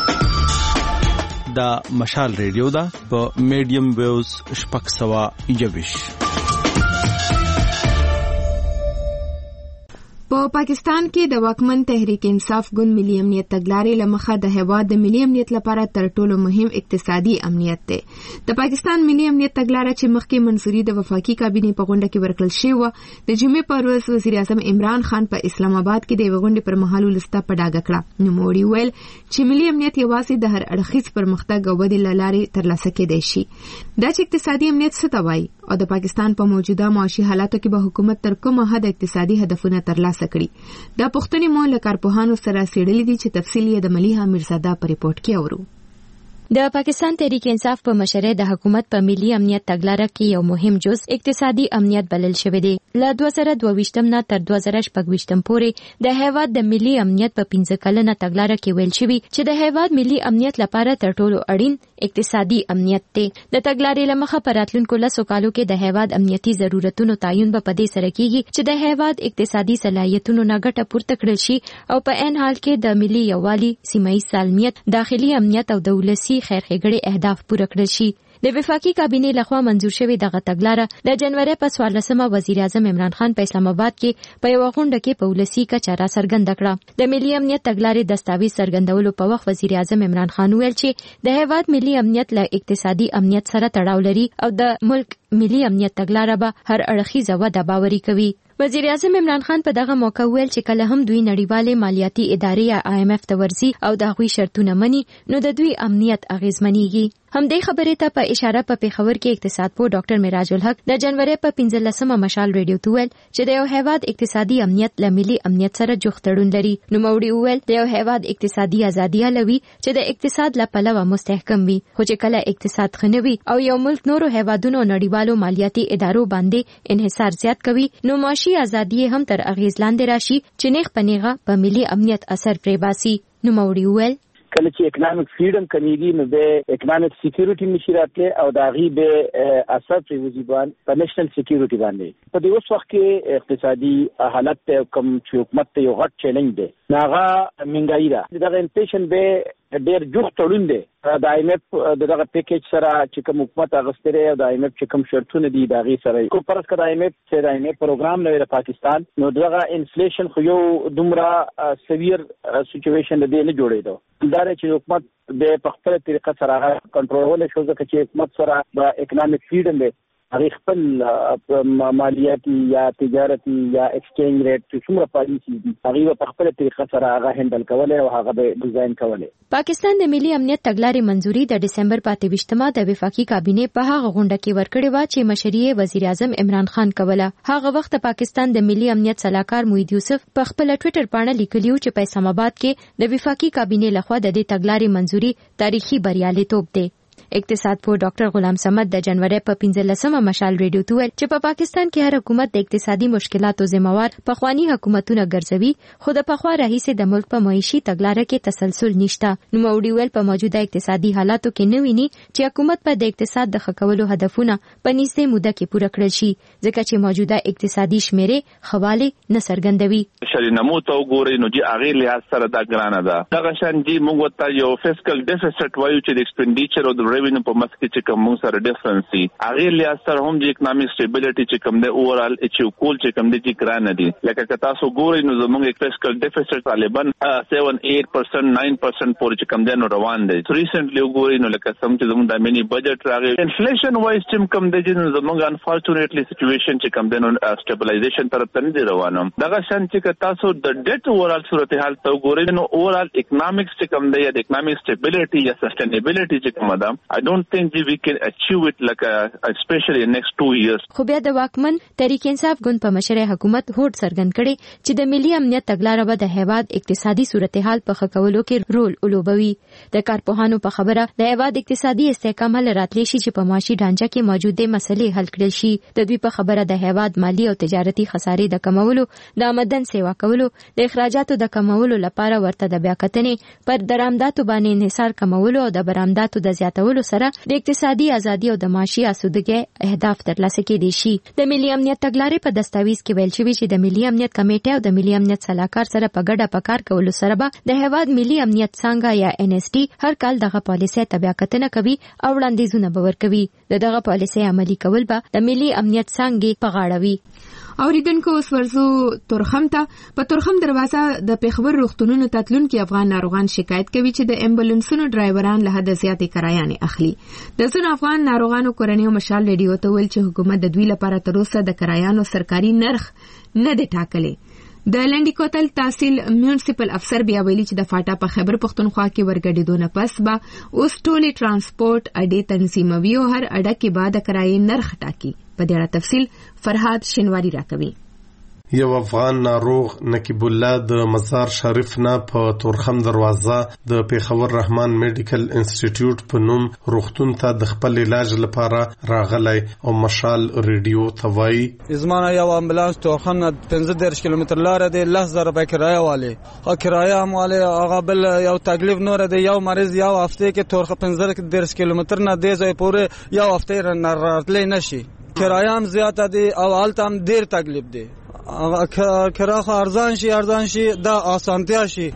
Q: دا مشال ریډیو دا په میډیم ویوز 621.
A: په پاکستان کې د واکمن تحریک انصاف ګوند ملي امنیت تګلارې لمخه د هیواد د ملي امنیت لپاره تر ټولو مهم اقتصادي امنیت دی. د پاکستان ملي امنیت تګلارې چې مخکې منصوري د وفاقي کابینې په غونډه کې ورکړل شوې و، د جمعې پر ورځ وزیر اعظم عمران خان په اسلام آباد کې د غونډې پر مهال ولسته په ډاګه کړه. نوموړي ویل چې ملي امنیت یوازې د هر اړخیز پرمختګ او ودې له لارې ترلاسه کېدای شي. دا چې اقتصادي امنیت څه ته وایي او د پاکستان په موجوده معاشي حالاتو کې به حکومت تر کومه حد اقتصادي هدفونه ترلاسه کړي، دا پوښتنې مو له کارپوهانو سره څېړلې دي چې تفصیل یې د ملیحه میرزاده په ریپورت کې اورو. د پاکستان تحریک انصاف په مشرۍ د حکومت په ملي امنیت تګلاره کې یو مهم جز اقتصادي امنیت بلل شوی دی. له 2022 نه تر 2026 پورې د هیواد د ملي امنیت په 15 کلنه تګلاره کې ویل شوی چې د هیواد ملي امنیت لپاره تر ټولو اړین اقتصادي امنیت دی. د تګلارې لمخه په راتلونکو 10 کالو کې د هیواد امنیتي ضرورتونو تعین به په دې سره کیږي چې د هیواد اقتصادي صلاحیتونو نه ګټه پورته کړل شي او په عین حال کې د ملي یووالي، سیمه‌ییز سالمیت، داخلي امنیت او دولتي خیر ښېګړې اهداف پوره کړل شي. د وفاقي کابینې لخوا منظور شوی دغه تګلاره د جنوري په 14مه وزیر اعظم عمران خان په اسلام آباد کې په یو غونډه کې په ولسی کچه را څرګنده کړه. د ملي امنیت تګلارې دستاویز څرګندولو په وخت وزیر اعظم عمران خان ویل چې د هیواد ملي امنیت له اقتصادي امنیت سره تړاو لري او د ملک ملي امنیت تګلاره به هر اړخیزه وده باوري کوي. وزیر اعظم عمران خان په دغه موقع ویل چې کله هم دوی نړیوالې مالیاتي ادارې یا IMF ته ورځي او د هغوی شرطونه مني نو د دوی امنیت اغیزمنېږي. همدې خبرې ته په اشاره په پیښور کې اقتصاد پوه ډاکټر معراج الحق د جنوري په 15مه مشال ریډیو ته ویل چې د یو هیواد اقتصادي امنیت له ملي امنیت سره جوخت تړون لري. نوموړي ویل د یو هیواد اقتصادي ازادي لوي چې د اقتصاد له پلوه مستحکم وي، خو چې کله اقتصاد خنوي او یو ملک نورو هیوادونو نړیوالو مالیاتي ادارو باندې انحصار زیات کوي نو معاشي ازادي هم تر اغیز لاندې راشي چې نیغ په نیغه په ملي امنیت اثر پرې باسي. نوموړي ویل
R: کله چې اکونومیک فریډم کمیږي نو د اکونومیک سکیورټي نشي راتله او د هغې به اثر پرې وزي په نېشنل سکیورټي باندې. په دې اوس وخت کې اقتصادي حالت کوم چې حکومت ته یو غټ چیلنج دی هغه مهنګایي ده. دغه انفلیشن به ډېر جوخت تړون دی د IMF دغه پیکیج سره چې کوم حکومت اغستره او د IMF چې کوم شرطونه دي د هغې سره کو پرس کړه IMF چې د IMF پروګرام نوې د پاکستان نو دغه انفلیشن خو یو دومره سویر سچويشن دی نه جوړېدو. دا چې حکومت به په خپل طریقه سره کنټرول شو ځکه چې حکومت سره د اکونومیک فریډم دی هغه خپل مالیاتي یا تجارتي یا ایکسچینج ریټ چې څومره پالیسي دي هغه په خپل طریقه سره هغه هندل کولای او هغه به ډیزاین کولای.
A: پاکستان د ملي امنیت تګلارې منځوري د دسمبر 28مه د وفاقي کابینې په هغه غونډه کې ورکړې و چې مشري وزیر اعظم عمران خان کوله. هغه وخت پاکستان د ملي امنیت صلاحکار موحد یوسف په خپل ټوئیټر باندې لیکلی چې په اسلام آباد کې د وفاقي کابینې لخوا د دې تګلارې منځوري تاریخي بریالیتوب دی. اقتصاد پوه ډاکټر غلام صمد د جنوري په 15مه مشال ریډیو ته ویل چې په پاکستان کې هر حکومت د اقتصادي مشکلاتو ذمہوار پخوانی حکومتونه ګرځوي، خو د پخوا راهیسې د ملک په معیشي تګلارې کې تسلسل نشته. نو موري ویل په موجوده اقتصادي حالاتو کې نه ویني چې حکومت په د اقتصاد د ښه کولو هدفونه په نږدې موده کې پوره کړل شي، ځکه چې موجوده اقتصادي شمیرې خواله نه څرګندوي.
S: شری نمو ته وګورئ نو چې هغه لحاظ سره دا ګرانه ده. دغه شان دي موږ ته یو فیسکل ډیفیسټ وایو چې د ایکسپنډیچر او د ریوینیو په مسکه چې کوم موږ سره ډیفرنس دي، هغه لحاظ سره هم د اکونومیک سټیبلیټي چې کوم د اوورال اچیو کول چې کوم د چې ګرانه دي. لکه که تاسو ګورئ نو زموږ فیسکل ډیفیسټ غالبا 7-8% 9% پورې چې کوم دی نو روان دی. ریسنټلی وګورئ نو لکه سم چې زموږ د مینی بجټ راغی انفلیشن وایز چې کوم دی نو زموږ انفورچونټلی سچويشن چې کوم دی نو سټیبلایزیشن طرف ته نه روانم. دغه شان چې تاسو د ډیټ اوورال صورتحال ته وګورئ نو اوورال اکونومیکس چې کوم دی د اکونومیک سټیبلیټي یا سسټینیبلیټي چې کوم ده I don't think we can achieve it like especially in next 2 years.
A: خو بیا د واکمن تحریک انصاف ګوند په مشرۍ حکومت هوډ څرګند کړي چې د ملي امنیت تګلارې به د هیواد اقتصادي صورتحال په ښه کولو کې رول ولوبوي. د کارپوهانو په خبره د هیواد اقتصادي استحکام له راتلی شي چې په معاشي ډانچه کې موجوده مسلې حل کړل شي. د دوی په خبره د هیواد مالی او تجارتي خسارې د کمولو، د آمدن سیوا کولو، د اخراجاتو د کمولو لپاره ورته د بیاکتنې پر درآمداتو باندې انحصار کمولو او د برآمداتو د زیاتولو سره د اقتصادي ازادي او د معاشي آسودګۍ اهداف ترلاسه کېدای شي. د ملي امنیت تګلارې په دستاویز کې ویل شوی چې د ملي امنیت کمیټه او د ملي امنیت صلاحکار سره په ګډه په کار کولو سره به د هیواد ملي امنیت څنګه یا NST هر کال دغه پالیسي تبعکتنه کوي او وړاندیزونه به ورکوي. دغه پالیسي عملي کول به د ملي امنیت څنګه په غاړه وي. اوریدونکو اوس ورزو تورخم ته په تورخم دروازه د پیښور روغتونونو تتلونکو افغان ناروغان شکایت کوي چې د امبولانسونو ډرایوران له حد زیاتې کرایانې اخلي. د ځینو افغان ناروغانو کورنیو مشال ریډیو ته ویل چې حکومت د دوی لپاره تر اوسه د کرایانو سرکاري نرخ نه دی ټاکلی. د لنډی کوتل تحصیل میونسپل افسر بیا ویلي چې د فاټا په خیبر پښتونخوا کې ورګډېدو نه پس به اوس ټولې ترانسپورت اډې تنظیموي او هر اډه کې به د کرایې نرخ ټاکي. په دې اړه تفصیل فرهاد شینواری راکوي.
T: یو افغان ناروغ نقیب الله د مزار شریف نه په تورخم دروازه د پیښور رحمان میډیکل انسټیټیوټ په نوم روغتون ته د خپل علاج لپاره راغلی او مشال ریډیو ته وایي
U: زمانه یو امبولانس تورخم نه 15 کیلومتر لار دی 10,000 روپۍ کرایه والی خو کرایه هم والی هغه بل یو تکلیف نور دی. یو مریض یو هفته کې تورخم 15 کیلومتر نه دی ځای پورې یو هفته نه راتلی نشي. کرایه هم زیاته دی او هلته هم ډیر تکلیف دی. کرایه خو ارزان شي دا آسانتیا شي.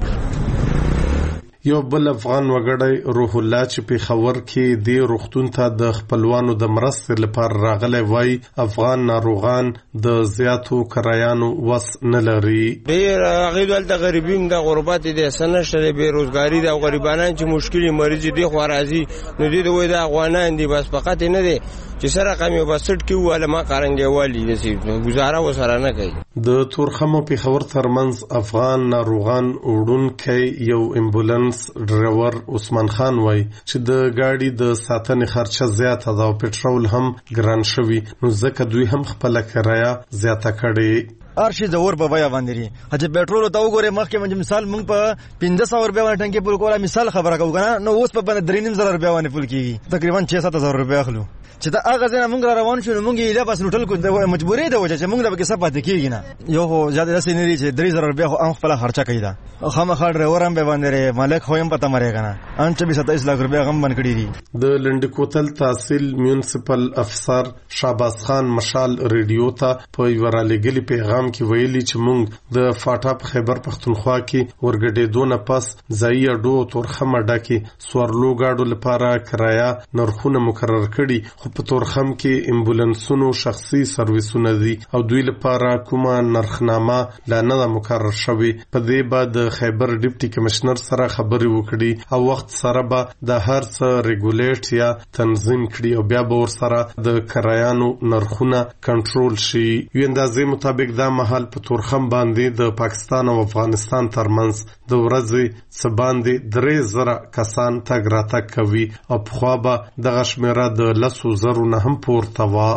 T: یو بل افغان وګړی روح الله چې پیښور کې د روغتون ته د خپلوانو د مرستې لپاره راغلی وای افغان ناروغان د زیاتو کرایانو وس نه لري.
V: ډیر هغه دلته غریبین د غربت دي سنشته بیروزګاری د غریبانان چې مشکل مریض دي خو راځي نو دي د افغانان دي بس فقط نه دي چې سره قمي بسټ کې واله ما قرنګي والی دي گزاره وسره نه کوي.
T: د تورخم او پیښور ترمنځ افغان ناروغان وړونکي یو امبولانس ډرایور عثمان خان وای چې د گاډي د ساتنې خرچه زیاته ده او پټرول هم ګران شوی نو ځکه دوی هم خپل کرایه زیاته کړي.
W: ارشي زور په بیا باندې چې پټرول ته وګوره مخکې من مثال مونږ په 1500 روپیا باندې ټانکي پول کوله مثال خبره کوو کنه نو اوس په 3,500 روپیا باندې پول کیږي تقریبا 6-7,000 روپیا اخلو چې دا هغه ځنه مونږ روان شو مونږ یې لا بس لوټل کو د مجبورې ده چې مونږ د کې صفات کیږي نه یو زیاده داسې نه لري چې 3,000 روپیا خو هم خپل خرچه کوي دا خامخا ډرایور هم به باندې مالک خو هم پته مری کنه ان چې 27 لک روپیا غم بن کړی دي.
T: د لنډکوتل تحصیل میونسپل افسر شاباس خان مشال ریډیو ته په یو رالېګلي پیغام کې ویلي چې مونږ د فاټا په خیبر پښتونخوا کې ورګډېدو نه پس ځایي اډو تورخم اډه کې سوارلو گاډو لپاره کرایه نرخونه مقرر کړي خو په تورخم کې امبولانسونو شخصي سرویسونه دي او دوی لپاره کومه نرخنامه لا نه مقرر شوی. په دې بعد خیبر ډیپټي کمشنر سره خبري وکړي او وخت سره به د هر څه ریګولیټ یا تنظیم کړي او بیا به ورسره د کرایانو نرخونه کنټرول شي. یو اندازې مطابق دا مهال په تورخم باندې د پاکستان او افغانستان ترمنځ د ورځې څه باندې 3,000 کسان تګ راتګ کوي او پخوا به دغه شمیره د 10,000 نه هم پورته وه.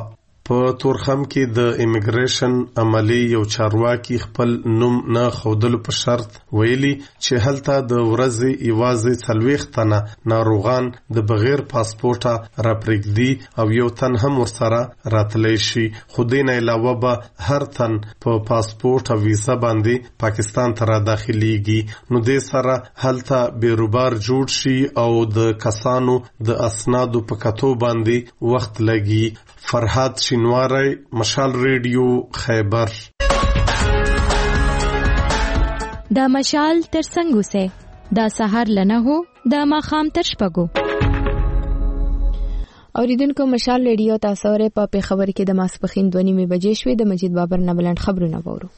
T: په تورخم کې د ایمیګریشن عملی یو چارواکي خپل نوم نه خودلو په شرط ویلي چې هلته د ورځې یوازې 40 تنه ناروغان د بغیر پاسپورټه راپرېږدي او یو تن هم ورسره راتلی شي. خو دې نه علاوه به هر تن په پاسپورټ او ویزا باندې پاکستان ته را داخليږي. نو دې سره هلته بیروبار جوړ شي او د کسانو د اسنادو په کتو باندې وخت لګي. فرحات شینواری، مشال ریډیو، خیبر.
A: دا مشال تر څنګه سه دا سحر لنه هو دا ماخام تر شپګو. اوریدونکو مشال ریډیو تاسو ورې په خبر کې د ماسپخین 2:30 بجې شوې. د مجید بابر نه بلند خبرونه وورو.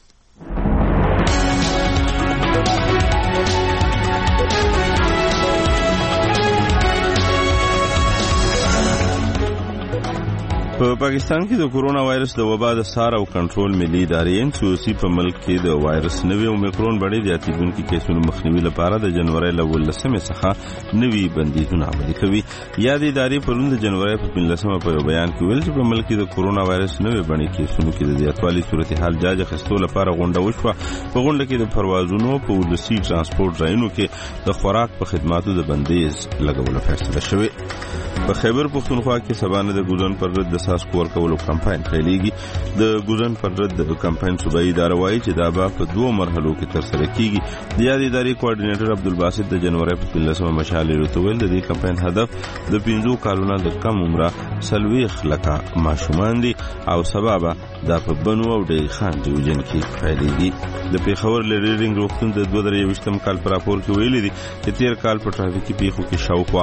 B: په پاکستان کې د کورونا وایرس د وبا د سار او کنټرول ملي ادارې NCOC په ملک کې د وایرس نوې اومیکرون بڼې زیاتېدونکو کیسونو مخنیوي لپاره د جنوري له 18 څخه نوي بندیزونه عملي کوي. یاد ادارې پرون د جنوري په 15 په بیان کې ویل چې په ملک کې د کورونا وایرس نوې بڼې کیسونو کې د زیاتوالي صورتحال جاج اخیستو لپاره غونډه وشوه. په غونډه کې د پروازونو په ولسي ترانسپورت ځایونو کې د خوراک په خدماتو د بندیز لګولو فیصله شوه. په خیبر پښتونخوا کې سبانه د ګوزن پر رد د ساس کور کولو کمپاین پیلېږي. د ګوزن پر رد د کمپاین صوبایي اداره وایي چې دا به په 2 مرحلو کې ترسره کیږي. د یاد ادارې کوارډینیټر عبدالباسط د جنوري په 15 مشال لري د دې کمپاین هدف د 15 کالونو د کم عمره 40 لکه ماشومان دي او سبب دا په بنو او ډېر خان ډیوژن کې پیلېږي. د پیښور لریډینګ روغتون د 2023 کال پر راپور کې ویلي دي چې 13 کال په ټرافیکي پیښو کې شاوخوا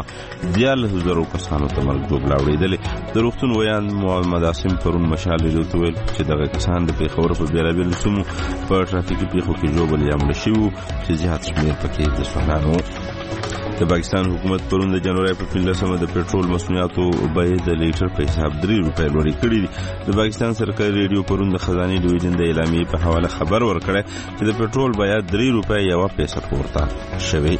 B: 10,000 کسانو ته مرګ جوړ لاوړېدل. د روغتون ویان محمد عاصم پرون مشال لري چې دغه کسان د پیښور په بیلابیلو سیمو په ټرافیکي پیښو کې جوړ یا مړ شوي چې زیات شمېر پکې د ځوانانو. د پاکستان حکومت پرون د جنوري په 15 د پېټرول مصنوعاتو بیه د لیټر په حساب 3 روپۍ لوړې کړې دي. د پاکستان سرکاري ریډیو پرون د خزاني ډیویژن د اعلامیې په حواله خبر ورکړی چې د پېټرول بیه 3 روپۍ یو پیسه پورته شوې.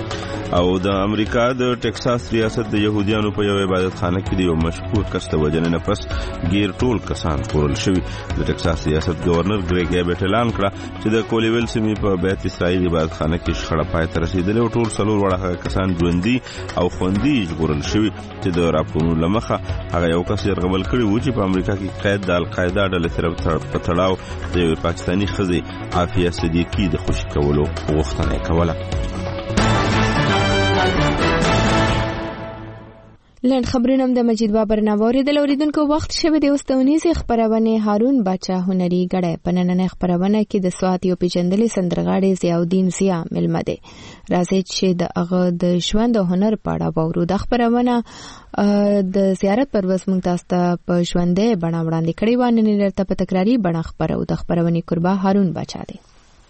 B: او د امریکا د ټکساس ریاست د يهوديانو په یو عبادت خانه کې د یو مشهور کس د وجنې نه پس غیر ټول کسان خورل شوي. د ټکساس ریاست گورنر ګریګ ایبټ اعلان کړ چې د کولیویل سیمې په بیت اسرائیل عبادت خانه کې شخړه پای ته رسیدلې او ټول 4 وړه کسان ژوندي او خوندي ژغورل شوي چې د راپورونو لمخه هغه یو کس يرغبل کړی و چې په امریکا کې قید د القاعده ډلې سره په تړاو د پاکستاني ښځې عافیه صدیقی د خوشي کولو غوښتنه کوله.
A: لند خبرونه د مجید بابر نووري د لوریدونکو وخت شوه د اوستونیزي خبرونه هارون باچا هنري غړې پنننه خبرونه کې د سوات یو پیچندلې سندرغاړي ضیاءالدین ضیا ملمه ده. راځي چې د هغه د ژوند او هنر په اړه وورو. د خبرونه د زیارت پروس مونږ تاسو ته په ژوندې بڼه وړاندې کړي و نه لرته په تکراری بڼه خبرو. د خبرونه قربا هارون باچا ده.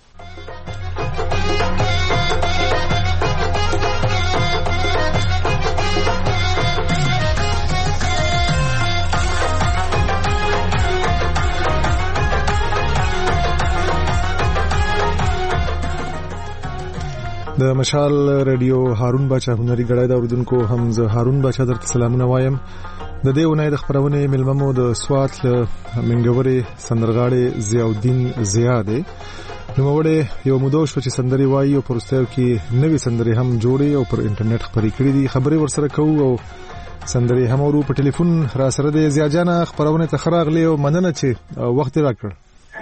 C: د مشال ریډیو هارون باچا هنري غړای د اوردونکو هم زه هارون باچا درته سلامونه وایم. د دې ونې د خبرونه ملممو د سوات منګوري سندرغاړي ضیاءالدین ضیا دی. نو وړه یو مودو شو چې سندري وایي او پرستیو کې نوې سندري هم جوړي او پر انټرنیټ خبري کړې دي. خبري ورسره کوو او سندري هم ورو په ټلیفون را سره د ضیا جان خبرونه تخراغلی او مننه چې وخت راکړ.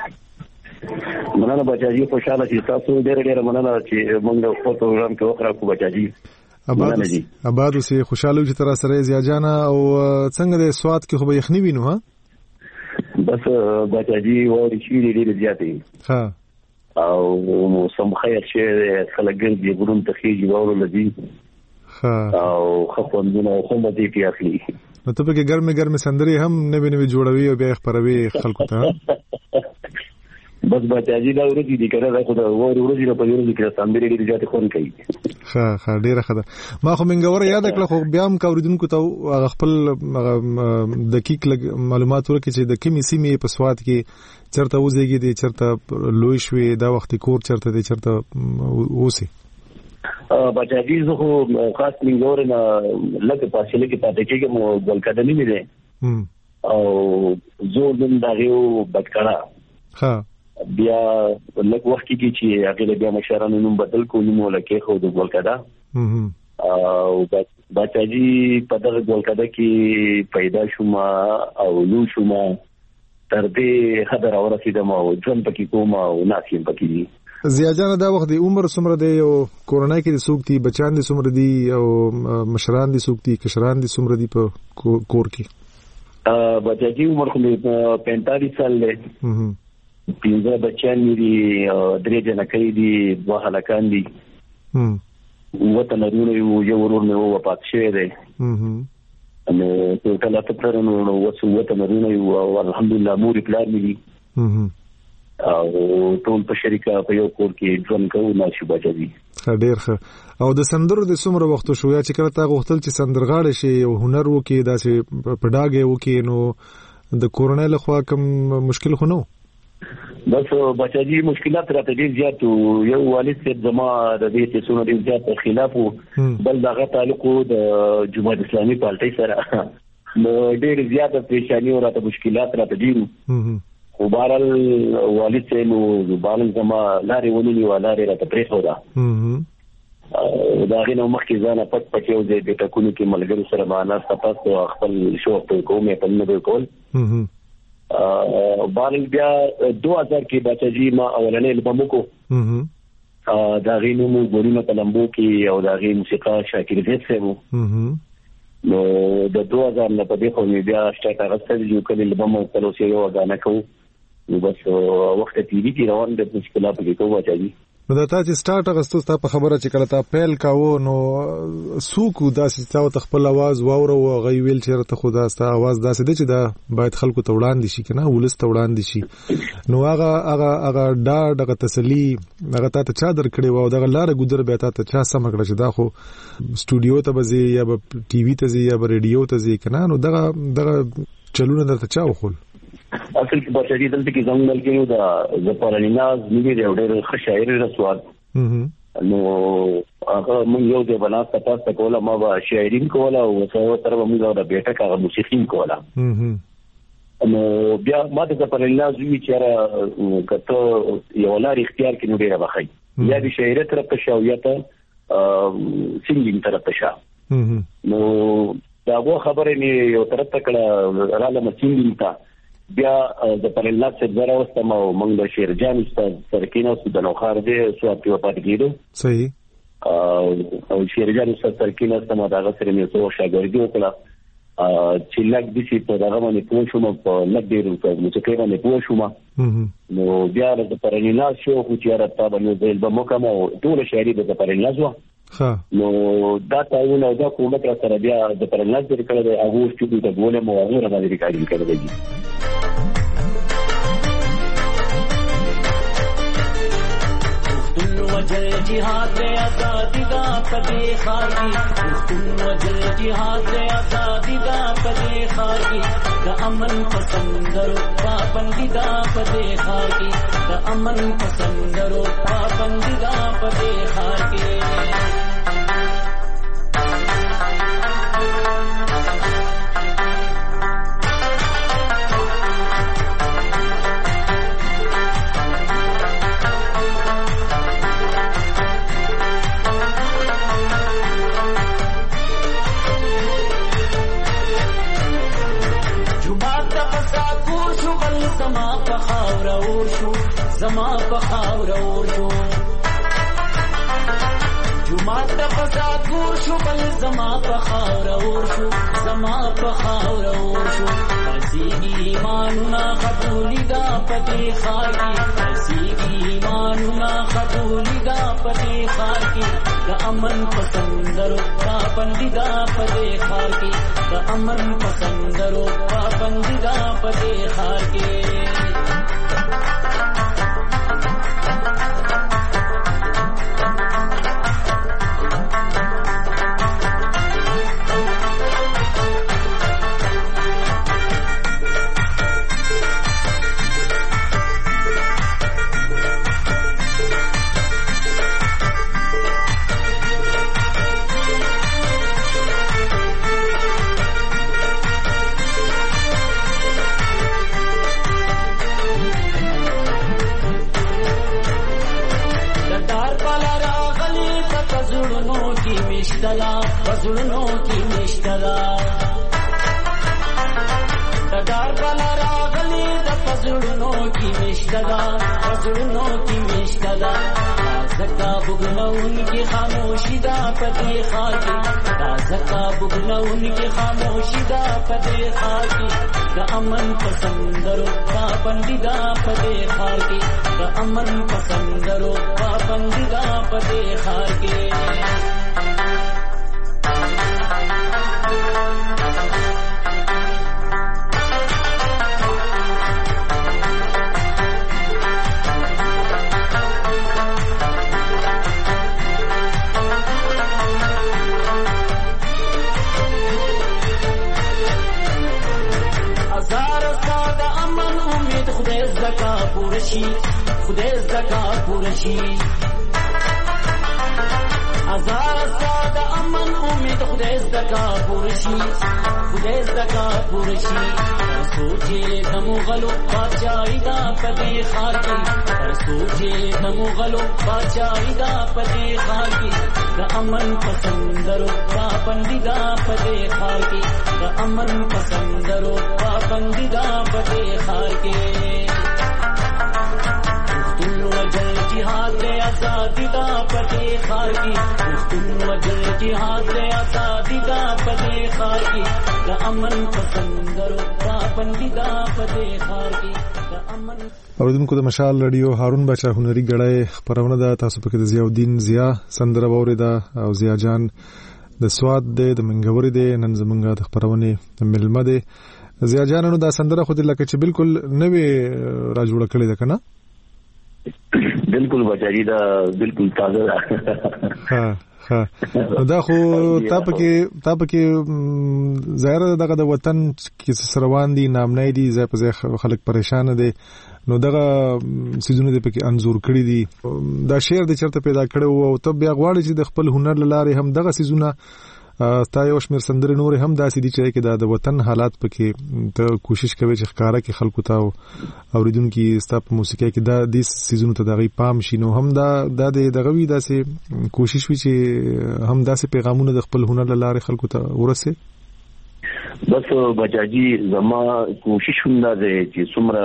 E: مننه بچاجي خوشاله چې تاسو ډېر مننه چې موږ د خپل پروګرام کې وخت راکو بچاجي.
C: آباد اوسې خوشاله چې تر سره ضیا جان او څنګه د سوات کې خو به یخني وینو ها
E: بس بچاجي ووري شي ډېر زیاتې
C: ها
E: او موسم خیر شه خلک ګرځي ګورم ته خيږي وورو لدی
C: ها
E: او خپلونه خو مدي کې اخلي.
C: نو ته په کې ګرمه سندري هم نوې جوړوي او بیا خبروي خلکو ته
E: بس بچاجي دا ورځي دي کنه دا خو دا ورځي په ورځي کې سندري ډېر زیات خون کوي.
C: ها ډیره خده ما خو منګور یاد کړ خو بیا هم کوریدونکو ته خپل دقیق معلومات ورکړي چې د کمی سیمې په سواد کې چرته وزيږي دي چرته لوی شوي دا وخت کور چرته دي چرته اوسي.
E: بچاجي زه خو خاص منګور نه لکه پاسله کې پاتې کېږم ګل کډنی مې ده او زه نن دا یو بدکړه
C: ها
E: بیا لږ وخت کې چې هغه بیا مشرانو نوم بدل کو نوم ولکه خو د ګولکدا او بچاجي په دغه ګولکدا کې پیدا شوم او لو شوم تر دې خبر اورسیدم او ځن پکې کوم او ناسیم پکې
C: زیاجان دا وخت د عمر سمره دی او کورونا کې د سوق دي بچان دي سمره دي او مشران دي سوق دي کشران دي سمره دي په کور کې
E: بچاجي عمر خو 45 سال له 15 بچان دي 3 جنکې دي 2 هلکان دي وته نرونه یو ورور مې وفات شوی دی نو ټول ته پرونو نو وته نرونه او الحمدلله مور پلان دي او ټول په شریکه په یو کور کې ژوند کوو ناشي بچي
C: ډېر ښه او د سندرو د څومره وخت شو یا چې کله تا غوښتل چې سندرغاړی شي او هنر وکي داسې په ډاګه وکي نو د کورونا له خوا کوم مشکل خو نو
E: بس بچاجي مشکلات راته ډېر زیات یو والد صاحب زما د دې چې څونه ډېر زیات خلاف بل دغه تعلق د جمهوریت اسلامي پارټي سره نو ډېر زیات پریشانی او راته مشکلات راته ډېر خو بهرحال والد صاحب نو بهرحال زما لارې ونیولې و لارې راته پرېښوده دا غي نو مخکې ځان پټ پټ یو ځای د ټکونو کې ملګرو سره معنا تاسو خپل شوق ته کومه په نه کول بهرحال بیا 2000 کې بچاجي ما اولنې البوم کو دا غي نو ګورینه تلمبو کې او دا غي موسیقا شاکر زید سمو نو د 2000 نه په دې خو بیا شټه راځي چې کله البوم کلو سي یو غاڼه کو نو بس وخت تیری کې روان د مشکلات کې کوه بچاجي
C: نو دا چې سٹارټ اغستو تا په خبره چې کله تا پیل کاوه نو سوکو داسې تاو تخپل आवाज واوره او غي ویل چې ته خدا ستا आवाज داسې دی چې دا باید خلکو ته وړاندې شي کنه ولست وړاندې شي نو هغه دغه تسلی هغه ته چا درکړي و او دغه لار ګذر به ته چا سم کړی چې دا خو سټوډیو ته بزي یا په ټي وي ته زی یا په ریډیو ته زی کنه نو دغه چلونه درته چا وخول
E: اصل کې بچی دلته کې زموږ ملک یو د زپارناز نیوی دی ډېر ښه شاعر رسوات نو هغه موږ یو د بناس تاسو کوله ما به شاعرین کوله او څو تر موږ د بیٹک هغه موسیقي کوله نو بیا ما د زپارناز وی چې کته یو لار اختیار کینو ډېر بخای یا د شاعرت طرف ته شاویت سینګینګ طرف ته شا نو دا وو خبره مې یو طرف ته کړه رااله مسینګینګ ته بیا د پرلات څخه زره واستم او موږ د شیرجان سره کېنو د نوخار دی سو په پات کېدو
C: صحیح
E: او شیرجان سره کېنو سم دا غسر مې څو شاګردي وکړه چې لګ دي چې په دغه باندې پوه شوم په لګ ډېر په موسیقي باندې پوه شوم نو بیا د پرلات شو خو چې راته باندې د البوم کوم او ټول شاعري د پرلات و نو دا تاونه دا کومه تر سره بیا د پرلات د کړه د اګوست کې د ګولې مو هغه باندې ریکارډینګ کړی
D: وجل جهاد آزادی دا پدے خاکی وجل جهاد آزادی دا پدے خاکی دا امن پسندر پابندی دا پدے خاکی دا امن پسندر پابندی دا پدے خاکی زما په خاور اور شو جمعه د فساد ګور شو بل زما په خاور اور شو زما په خاور اور شو پسیږي ایمانونه قبولي دا پدې خاکی پسیږي ایمانونه قبولي دا پدې خاکی د امن پسندرو پابندي دا پدې خاکی د امن پسندرو پابندي دا پدې خاکی پزړونو کې مشتدا پزړونو کې مشتدا زکا بغنون کی خاموشی دا پدې خاکی دا زکا بغنون کی خاموشی دا پدې خاکی دا امن پسندرو پابندی دا پدې خاکی دا امن پسندرو پابندی دا پدې خاکی خدای زکا پورشی ازار ساده امن امید خدای زکا پورشی خدای زکا پورشی سوچے دمو غلو بادشاہی دا پدے خار کی سوچے دمو غلو بادشاہی دا پدے خار کی دا امن پسندرو پابندی دا پدے خار کی دا امن پسندرو پابندی دا پدے خار کی وجل جہاد دے آزادی دا پدے خار کی وجل جہاد دے آزادی دا پدے خار کی دا امن پسندرو پابندی دا پدے خار کی دا امن
C: اوریدونکو د مشال رادیو هارون بچا هنري غړای خبرونه ده تاسو پکې د ضیاءالدین ضیا سندره ووریده او ضیا جان د سواد ده د منګوري ده نن زمونږه د خبرونه ملمه ده ضیا جان نو دا سندره خو د لکه چې بالکل نوې را جوړ کړې ده کنه
E: بالکل بچاری دا بالکل تازه ده
C: ها دا خو تاسو کې ظاهر دغه د وطن کې سروان دي نامنای دي ځای په ځای خلک پریشان دي نو دغه سيزونه د پکې انزور کړی دي دا شعر د چرته پیدا کړو او ته بیا غواړي چې د خپل هنر لاره هم دغه سيزونه تاسو شمیر سندره نور هم داسې دي چې د وطن حالات پکې ته کوشش کوي چې ښکارا کې خلکو ته اوریدونکو ستاپ موسیقي کې دا د سيزونو ته دغه پام شینو هم دا دغه وی داسې کوشش وی چې هم داسې پیغامونه د خپل هنر لاره خلکو ته ورسه
E: بس بچاجي زما کوشش هم ده چې څومره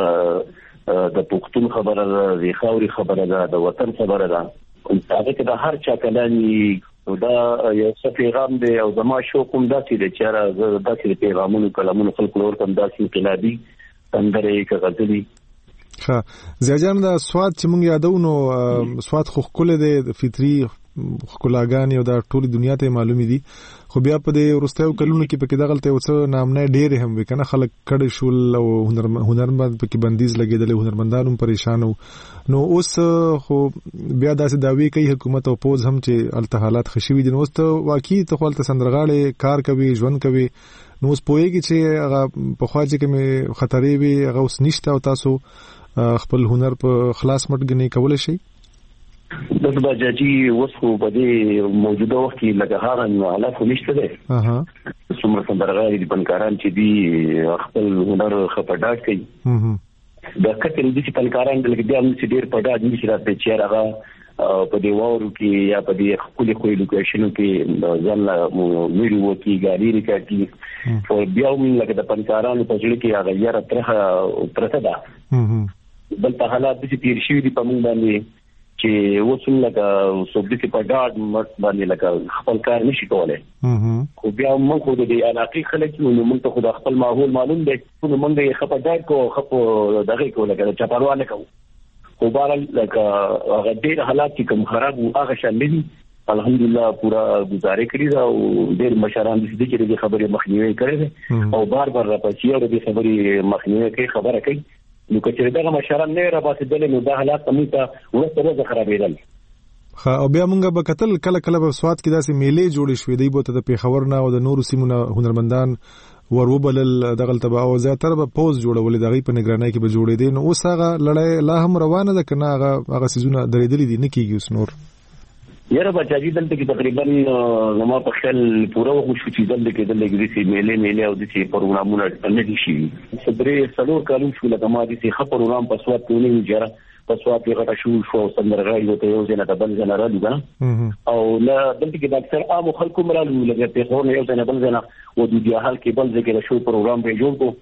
E: د پښتون خبره ده د خاوري خبره ده د وطن خبره ده هغه کې د هر چا کلامي دا یو څه پیغام دی او زما شوق هم داسې دی چې داسې پیغامونو کلامونو خلکو ورته داسې انقلابي سندرې غزلي
C: ښه ځاجان دا سواد چې مونږ یادو نو سواد خو کله د فطري خلاګانی او د ټولي دنیا ته معلومي دي خو بیا په دې ورستیو کلونو کې پکې دغلته وڅ نامنه ډېر هم وکنه خلک کډ شول او هنرمند پکې بندیز لګیدل هنرمندانو پریشان نو اوس خو بیا داسې داوی کوي حکومت او پوز هم چې التحالات خشوي دي نو اوس ته واقعي ته خپل سندرغاړي کار کوي ژوند کوي نو اوس پوهیږي چې هغه په خواجه کې خطرې وي هغه اوس نشته او تاسو خپل هنر په خلاص مټ غني کول شي
E: د بجاجي وسخو په دې موجوده وخت کې لګهاره حالات نشته ده څومره سندرغاړي د بنکاران چې دي خپل هنر خپډاټ کوي د کتل دي چې بنکاران د لګي هم چې ډیر پډاټ نشي راځي چې هغه په دې وورو کې یا په دې خپل لوکیشنو کې ځان لا ویډیو کې ګالری کوي او بیا هم لکه د بنکارانو په ځل کې هغه یاره ترته ده بل په حالات چې تیر شي دي په مونږ باندې چې وڅول لکه صوبې کې په ډاډ مت باندې لکه خپل کار نشي کولای خو بیا موږ خو د علاقې خلک نو موږ ته خو خپل ماحول معلوم دی نو موږ یې خپل ډاډ کو خپل دغه کو لکه چپاروانه کو خو بار لکه هغه ډېر حالات چې کوم خراب هغه شامل دي الحمدلله پورا گزارې کړی دا او ډېر مشران دي چې د خبرې مخنیوي کړي او بار راپاتې او د خبرې مخنیوي کوي خبره کوي نو کچې دغه مشران نه را باسي نو دا حالات موږ ته ورته خرابېدل
C: او بیا موږ به کتل کله په سواد کې داسې میلې جوړې شوې دی بوته د پیښور نه او د نورو سیمونو هنرمندان وروبلل دغه تبع او زیاتره به پوز جوړول دغه په نگرانۍ کې به جوړې دي نو اوس هغه لړۍ لا هم روانه ده کنه هغه سيزونه درېدلې دي نه کیږي اوس نور
E: یاره بچاجي دلته کې تقریبا نو په خل پوره خو شو چې دلته کې دلته میلې او د چې پروګرامونه نه دي شي صدرې سلور کالو شو لکه ما دي چې خبر پروګرام په سواد کې نه جره په سواد کې غټه شو سندرغاړي وته یو ځنه د بل ځنه راځي او لا دلته کې د اکثر عام خلکو مرالو لګي په خور نه یو ځنه بل ځنه و د دې حال کې بل ځکه شو پروګرام به جوړ کو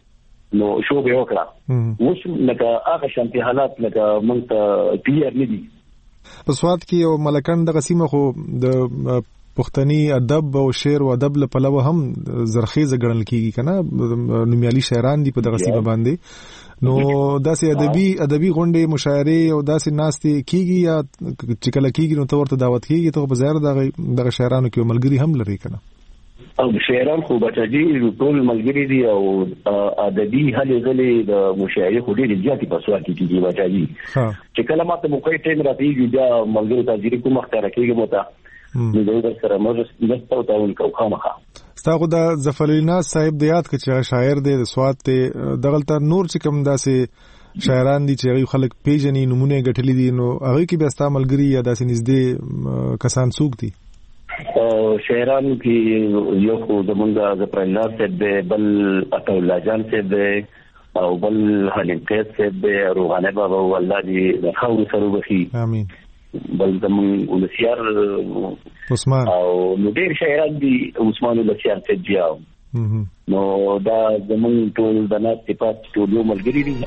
E: نو شو به وکړه اوس لکه هغه شانتي حالات لکه مونږ ته کلیر نه دي.
C: په سواد کې یو ملکان د قسمه خو د پښتني ادب او شعر او ادب له پلوه هم زرخیزه ګڼل کیږي کنه، نومیالي شاعران دي په دغه سیمه باندې. نو داسې ادبي غونډې مشاعرې او داسې ناستې کیږي یا چې کله کیږي نو ته ورته دعوت کیږي ته په ظاهر دغه شاعرانو کې ملګری هم لري کنه؟
E: او شاعران خو بچاجي ټول ملګری دي او ادبي هلې غلې د مشاعرې خو ډېرې زیاتې په سواد کې کیږي بچاجي چې کله ماته موقع ټیم راځي بیا ملګری تاجری کوم مختار کېږي مته نو د سره مرسته او تعاون کومه.
C: ستاسو د ظفر الناس صاحب د یاد کچا شاعر دی د سواد ته دغلت نور چې کوم داسې شاعران دي چې خلک پیژني نمونه غټلې دي نو هغه کې به ستاسو ملګری یا داسې نږدې کسان څوک دي؟
E: شاعران کې یو خو زمونږ ظفر الناس صاحب دی، بل عطا الله جان صاحب دی او بل حلیم قیس صاحب دی، روحانه بابا والله دې د خاور سره وبخي امين، بل زمون ولسیار
C: عثمان
E: او نو ډېر شاعران دي عثمان ولسیار صاحب دی نو دا زمون ټول د ناس صفات ټول یو ملګری دي.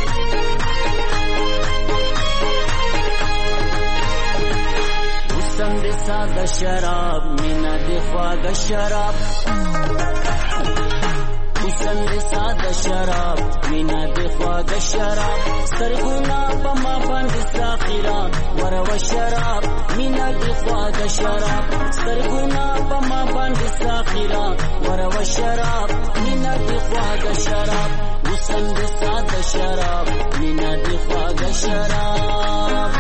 D: وسند ساده شراب مینا دی خواږه شراب، وسند ساده شراب مینا دی خواږه شراب، سترګونه په ما باندې ساقیرا ورو شراب مینا دی خواږه شراب، سترګونه په ما باندې ساقیرا ورو شراب مینا دی خواږه شراب، وسند ساده شراب مینا دی خواږه شراب.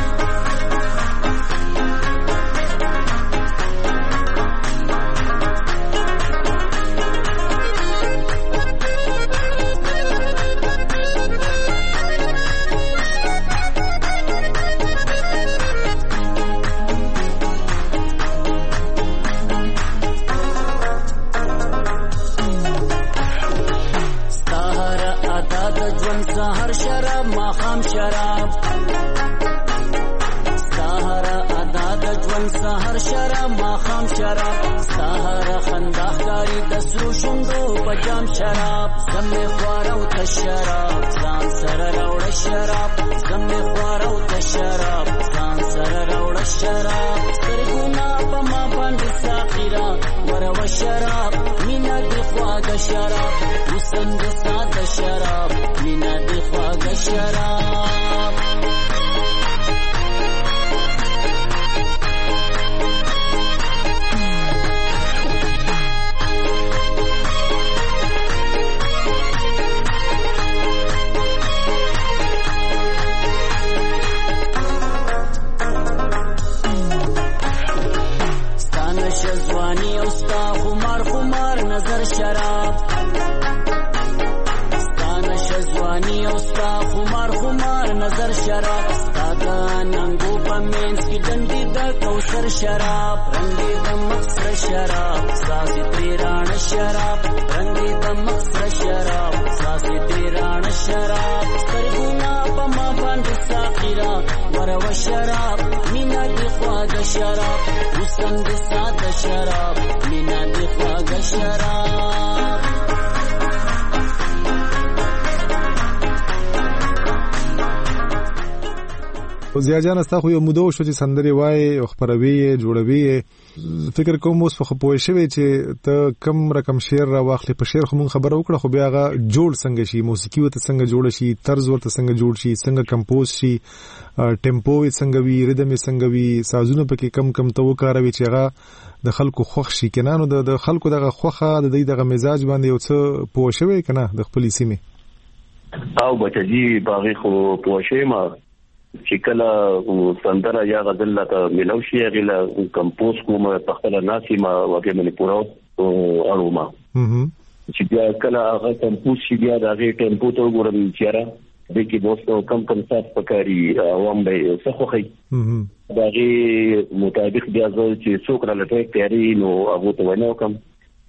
D: سهر شراب ماخام شراب، سهر ادا د ژوند سهر شراب ماخام شراب، سهر خندا ښکاري د سرو شونډو په جام شراب، زمې خوارو ته شراب ځان سره راوړه شراب، زمې خوارو ته شراب ځان سره راوړه شراب، سترګونه په ما باندې ساقیرا ورو شراب مینا دی خواږه شراب، وسند ساده شراب مینا دی خواږه شراب. ستانه شزوانی او ستا خمار خمار نظر شراب، شزوانی او ستا خمار خمار نظر شراب، ستا د ننګو په مینس کې ډنډې د کوثر شراب، رنګې د مقصر شراب ساسې تیرانه شراب، رنګې د مقصر شراب ساسې تیرانه شراب، سترګونه په ما باندې ساقیرا ورو شراب مینا دی خواږه شراب، وسند ساده شراب مینا دی خواږه شراب.
C: زیا جان استا خو یو مودو شو چې سندري وای او خبروي جوړوي، فکر کوم اوس په پوه شوي چې ته کم رقم شعر را واخلې په شعر خو مون خبر وکړه، خو بیا هغه جوړ څنګه شي، موسیقي ورته څنګه جوړ شي، طرز ورته څنګه جوړ شي، څنګه کمپوز شي، ټیمپو څنګه وي، ریدم څنګه وي، سازونه پکې کم کم تو وکاروي چې هغه د خلکو خوښ شي کنه. نو د خلکو دغه خوخه د دې دغه مزاج باندې یو څه پوه شوي کنه د خپل سیمه
E: او بچي باغی خو پوه شوي ما چې کله سندره یا غزل ته ملو شي غلا کمپوز کوم په خپل ناسي ما وګه منی پورو اړو ما چې بیا کله هغه کمپوز شي بیا دغه ټیمپو ته وګورم چیرې د کې دوستو کم سات پکاري عوام به څه خوخي دغه مطابق بیا چې څوک را لټه کوي نو هغه ته ونه کوم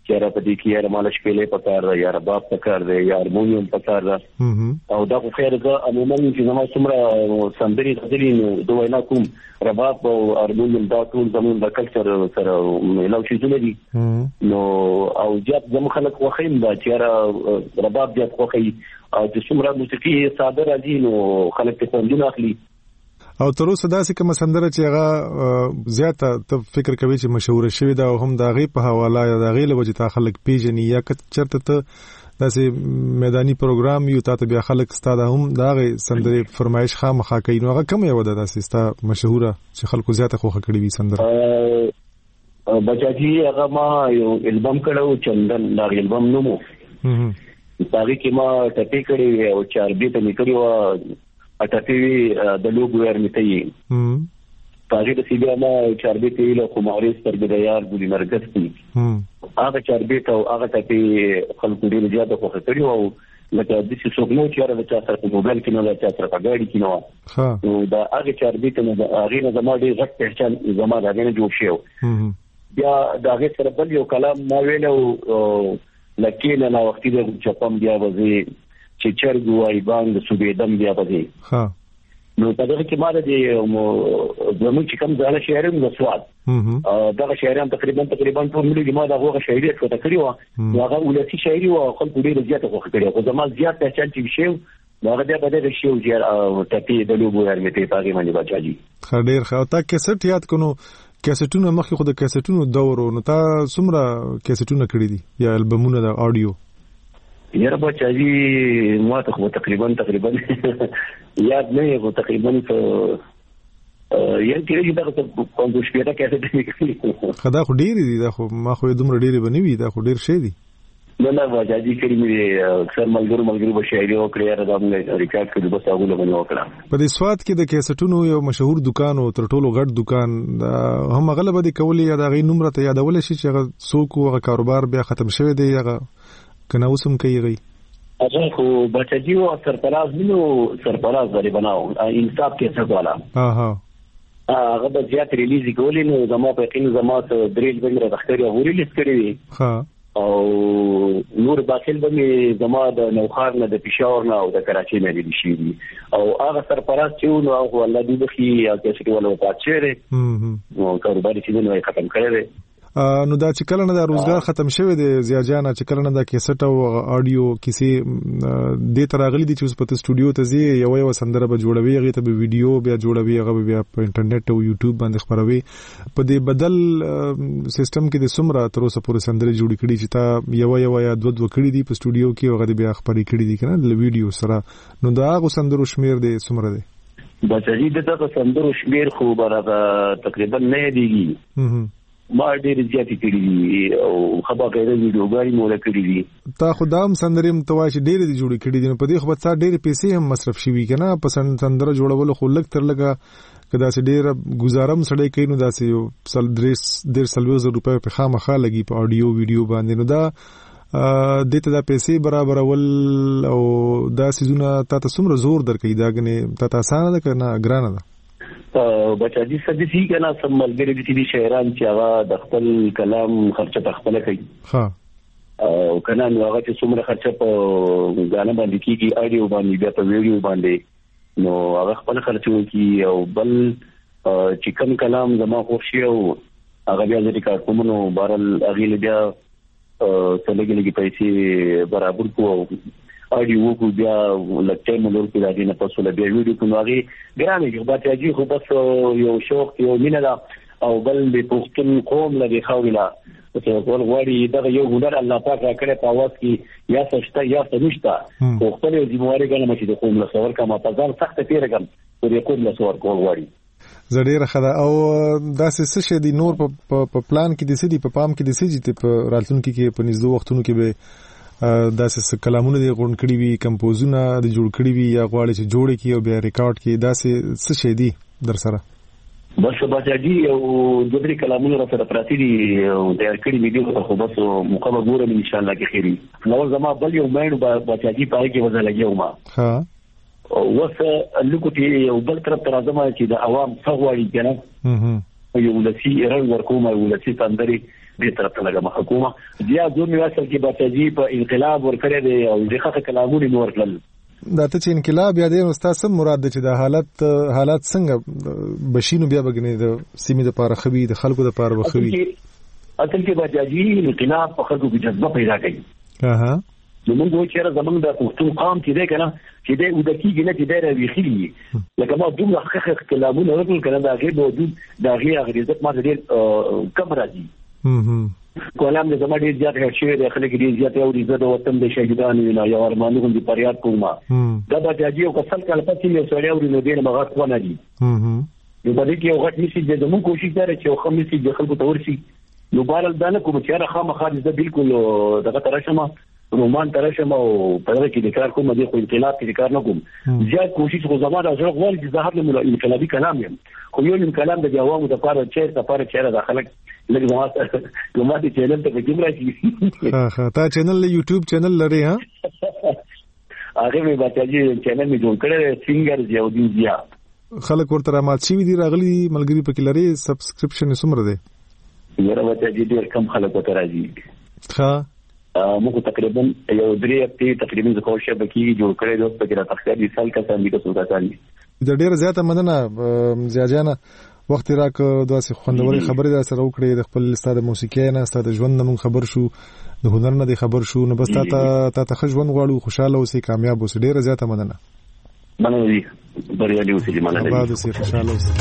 E: چې را پدې کې یا مالش کېلې پکار دی یا رباب پکار دی یا هارمونیم پکار دی او دا خو خیر ده عموما چې زما څومره سندري غزلي نو دوه نه کوم رباب او هارمونیم دا ټول زموږ د کلچر سره ملاو شي دي نو او جات زموږ خلک وخیم دا چې رباب جات خوخي او چې څومره موسیقي ساده راځي نو خلک ته خوندونه اخلي
C: او تر اوسه داسې کوم سندره چې هغه زیاته ته فکر کوي چې مشهور شوی دا هم دا غي په حواله یا دا غي له وجه ته خلک پیژني یا چرته ته داسې میداني پروګرام یو ته بیا خلک ستاده هم دا غي سندره فرمایش خامخا کوي نو هغه کوم یو ده داسې ستا مشهوره چې خلکو زیاته خوخه کړی وي سندره
E: بچاجي هغه ما یو البم کړو چندن دا البم نومو باغی کې ما ټپی کړی او 4 بیت نکړیو اټاپی د لوګو ورمتي پاجي د سیبیا ما 4 بیت له کوماري سترګ د یار ګولي مرګس کی هغه 4 بیت او هغه ټپی خلکو ډیر زیاته خوښ کړی او لکه د څه څوک نو چې را د چا سره موبایل کې نه لا چا سره په ګاډي کې نو نو دا هغه 4 بیت نه هغه نه زما ډیر غټ پہچان زما دا نه جوړ شو بیا دا هغه سره بل یو کلام ما ویلو لکه نه وختي د چپم بیا وځي چې چرګ وای باندې سوبېدم بیا پدې ها نو په دغه کې ماده د زموږ چې کوم ځاله شهرم د سواد دغه شهرام تقریبا ټول ملي ما دغه شهري څه تکړی و هغه ولسی شهري و خلکو ډیر زیاته خوښ کړي خو زما زیات پہچان چې شی هغه د بده شی او ټپی د لوبو ورمته پاګې باندې بچاجي
C: خډیر خو تا کیسټ یاد کونو کیسټونو مخکې خو د کیسټونو دور نو تا څومره کیسټونه کړی دي یا البمونه د اډیو
E: یاره بچاجي ما ته خو تقریبا یاد نه یو تقریبا یان کې دا کوم څه شپه کیسه دي
C: خدا خو ډیر دي دا خو ما خو دومره ډیر بنوي دا خو ډیر شي دي
E: نه بچاجي کړي مې اکثر ملګرو به شاعري او کړی را دا ریکارډ کړو بس هغه له باندې وکړه
C: په دې سواد کې د کیسټونو یو مشهور دکان او تر ټولو غټ دکان هم غلبه دي کولې یا دا غي نمبر ته یادول شي چې هغه څوک هغه کاروبار بیا ختم شوی دی هغه کنه اوسم کوي غي
E: اجازه خو بچاجي او سرپراز نو سرپراز غری بناو انصاف کې څه والا هغه د زیات ریلیز کولې نو زما په یقین زما ته دریل بنره دختري او ریلیز کړی ها او نور باخل به زما د نوخار نه د پېښور نه او د کراچۍ نه لري شي او هغه سرپراز چې نو هغه الله دې بخي او چې ولو پاتچره نو کاروبار چې نو ختم کړی
C: نو دا چې کله نه د روزګار ختم شوی دی زیاجانا چې کله نه د کیسټ او اډیو کیسې د تراغلی دي چې په سټوډیو ته زی یو سندره به جوړوي هغه ته به ویډیو بیا جوړوي هغه بیا په انټرنیټ او یوټیوب باندې خبروي په دې بدل سیستم کې د سمره تر اوسه پورې سندره جوړ کړي چې تا یو یا دوه کړي دي په سټوډیو کې هغه بیا خبري کړي دي کنه د ویډیو سره نو دا هغه سندرو شمیر دی سمره دی
E: بچی دغه سندرو شمیر خو برابر تقریبا نه دیږي ما ډېر زیاتې کړې او خبره کوي ویډیوګاري مولا کړې دي
C: تا خدام سندرې متوای چې ډېر دي جوړې کړې دي په دې خو څا ډېر پیسې هم مصرف شي کنه په سندره جوړول خو لګ تر لګه کدا سي ډېر گزارم سړی کوي نو داسې سل 1.5 روپے په خامخا لګي په اډیو ویډیو باندې نو دا دته دا پیسې برابر ول او دا سيزونه تاسو څومره زور درکې دا غنه تاسو آسان ده کنه ګرانه ده
E: بچاجي سدسي کنه سم ملګری دي شاعران چې هغه د خپل کلام خرچه تخپل کوي ها او کنه نو هغه چې څومره خرچه په غاڼه باندې کیږي اډیو باندې بیا په ویډیو باندې نو هغه خپل خرچه کوي او بل چې کوم کلام زما خوشي او هغه بیا ځکه کومو بارل اغه بیا څلګلګي پیسې برابر کوو اډیو کو بیا لکه مونږ په دې نه پسول بیا ویډیو کو نوغي ګرامي چې بچاجي خو بس یو شوق یو مینه دا او بل د پښتون قوم لږه خویلا چې ټول غواړي دا یو هنر الله پاک راکړي په واس کې یا سشته یا سنشته خو خپل ذمہواری ګڼم چې د قوم له څور کما په ځان سخت پیرګم او د قوم له څور کول غواړي
C: زړه خدا او داسې څه شي دي نور په پلان کې د سدي په پام کې د سدي په راتلونکو کې په نږدې وختونو کې به داسې کلامونه دي غون کړی وي کمپوزونه د جوړ کړی وي یا غواړي چې جوړ کړي او بیا ریکارډ کړي داسې څه شي دي در سره
E: بس بچاجي او د دې کلامونو سره پراتی دي او د کړي ویډیو خو بس مقابله ګورم ان شاء الله کې خيري نو زما بل یو مېنو بچاجي پای کې وځه لګیو ما ها وسه لکوتي یو بل طرف تر ازمه چې د عوام څغواړي کنه یو لسی رنګ ورکوم او لسی تندري دې طرف ته لګه حکومت بیا دوه میواسل کې بچي په انقلاب ورکړی دی او دغه کلامونه ورکړل
C: دا ته چې انقلاب یا د استاد مراد چې د حالات څنګه بشینو بیا بګنی د سیمې د پاره خوي د خلکو د پاره وخوي
E: اصل کې بچي انقلاب په خلکو کې جذبه پیدا کوي نو موږ وایو چې زمونږ د پښتون قام چې دی کنه چې دی او د کیږي نه چې دی راويخي لکه ما دومره حقیقت کلامونه ورکړل کنه دا غي موجود دا غي غریزت ما ډېر کم راځي کلام د زما ډېر زیات هرڅه د خلک ډېر زیات او د وطن د شهیدانو نه یا ارمانو هم د پریاد کومه دا د جاجي او کسل کله پاتې یو سړی او نو دې نه مغات ونه دي نو په دې کې یو غټ نشي د موږ کوشش دا چې خو مې د خلکو تورسي نو بارل دا نه کوم چې را خامخا د بالکل دغه ترشمه رومان ترشمه او په دې کې د کار کوم د انقلاب کې کار نه کوم زیات کوشش خو زما د ځړ غوړ چې زهر له انقلابي کلام یم خو یو کلام د جوامو د پاره چې سفر چیرې داخله لکه زما د چینل ته کوم راځي
C: تا چینل له یوټیوب چینل لري ها
E: هغه مې بچاجي چینل مې جوړ کړی سینګر زیاودین زیا
C: خلک ورته رامات شي دي راغلي ملګری پکې لري سبسکرپشن څومره دی
E: یاره بچاجي ډېر کم خلک ورته راځي
C: ها
E: موږ تقریبا یو درې هفته تقریبا ځکه شبکې جوړ کړې دوه پکې را تخصیص سال کا سمې کو سودا کړی
C: د ډېر زیاته مننه زیاجانه وخت راک دواسه خوندوري خبرې دا سره وکړې د خپل استاد موسیقي نه استاد ژوند نه خبر شو د هنر نه خبر شو نو بس تا ژوند غواړو خوشاله اوسې کامیاب اوسې ډېر زیاته مننه
E: مننه بریالي اوسې مننه
C: بعد اوسې خوشاله اوسې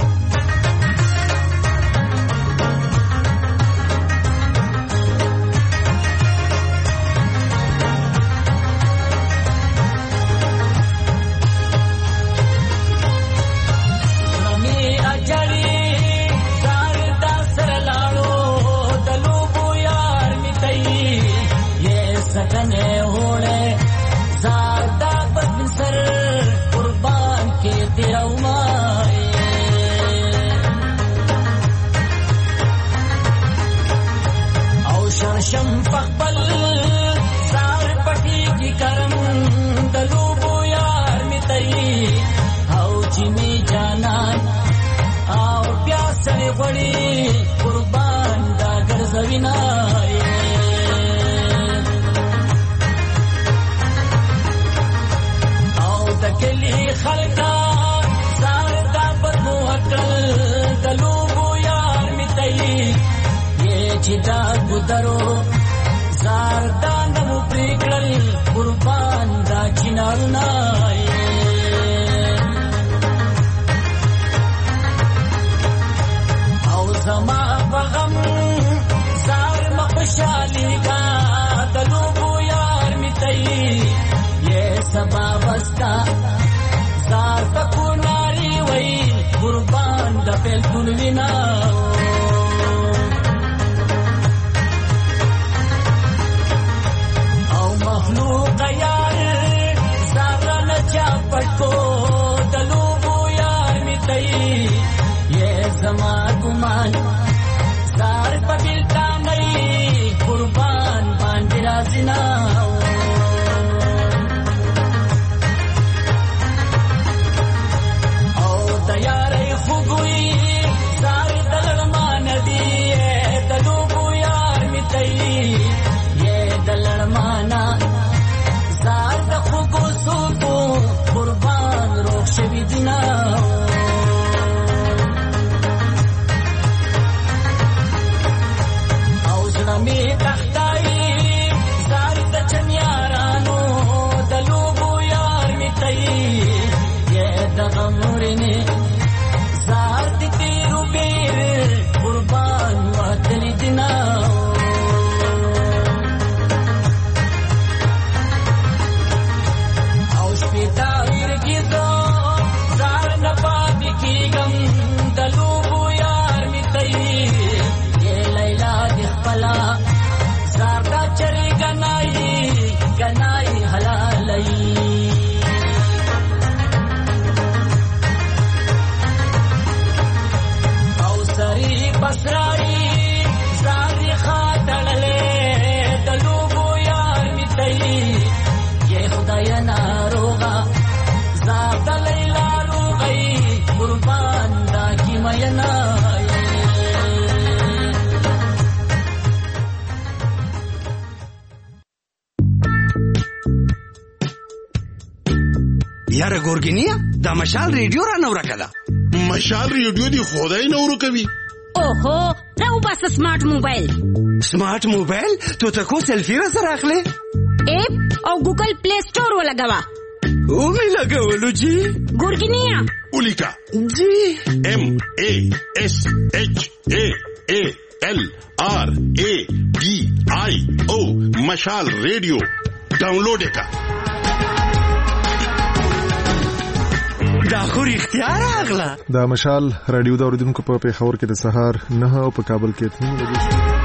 D: او تیارې خوګوي زار د
F: یاره ګورګینیا دا مشال ریډیو را نو راکړه.
G: مشال ریډیو دی خدای نورو کوي.
I: اوهو راو بس سمارټ موبایل.
F: سمارټ موبایل تو تکو سیلفی را سره اخلي
I: اپ او ګوګل پلی سٹور ولګوا.
F: او می لګولو جی
I: ګورګینیا
G: ولیکا
F: جی
G: MASHALRADIO مشال ریډیو ډاونلوډ کا.
F: دا خو اختیار اغلا.
C: دا مشال رادیو د اوریدونکو په پیښور کې د سهار 9 او په کابل کې 3 بجې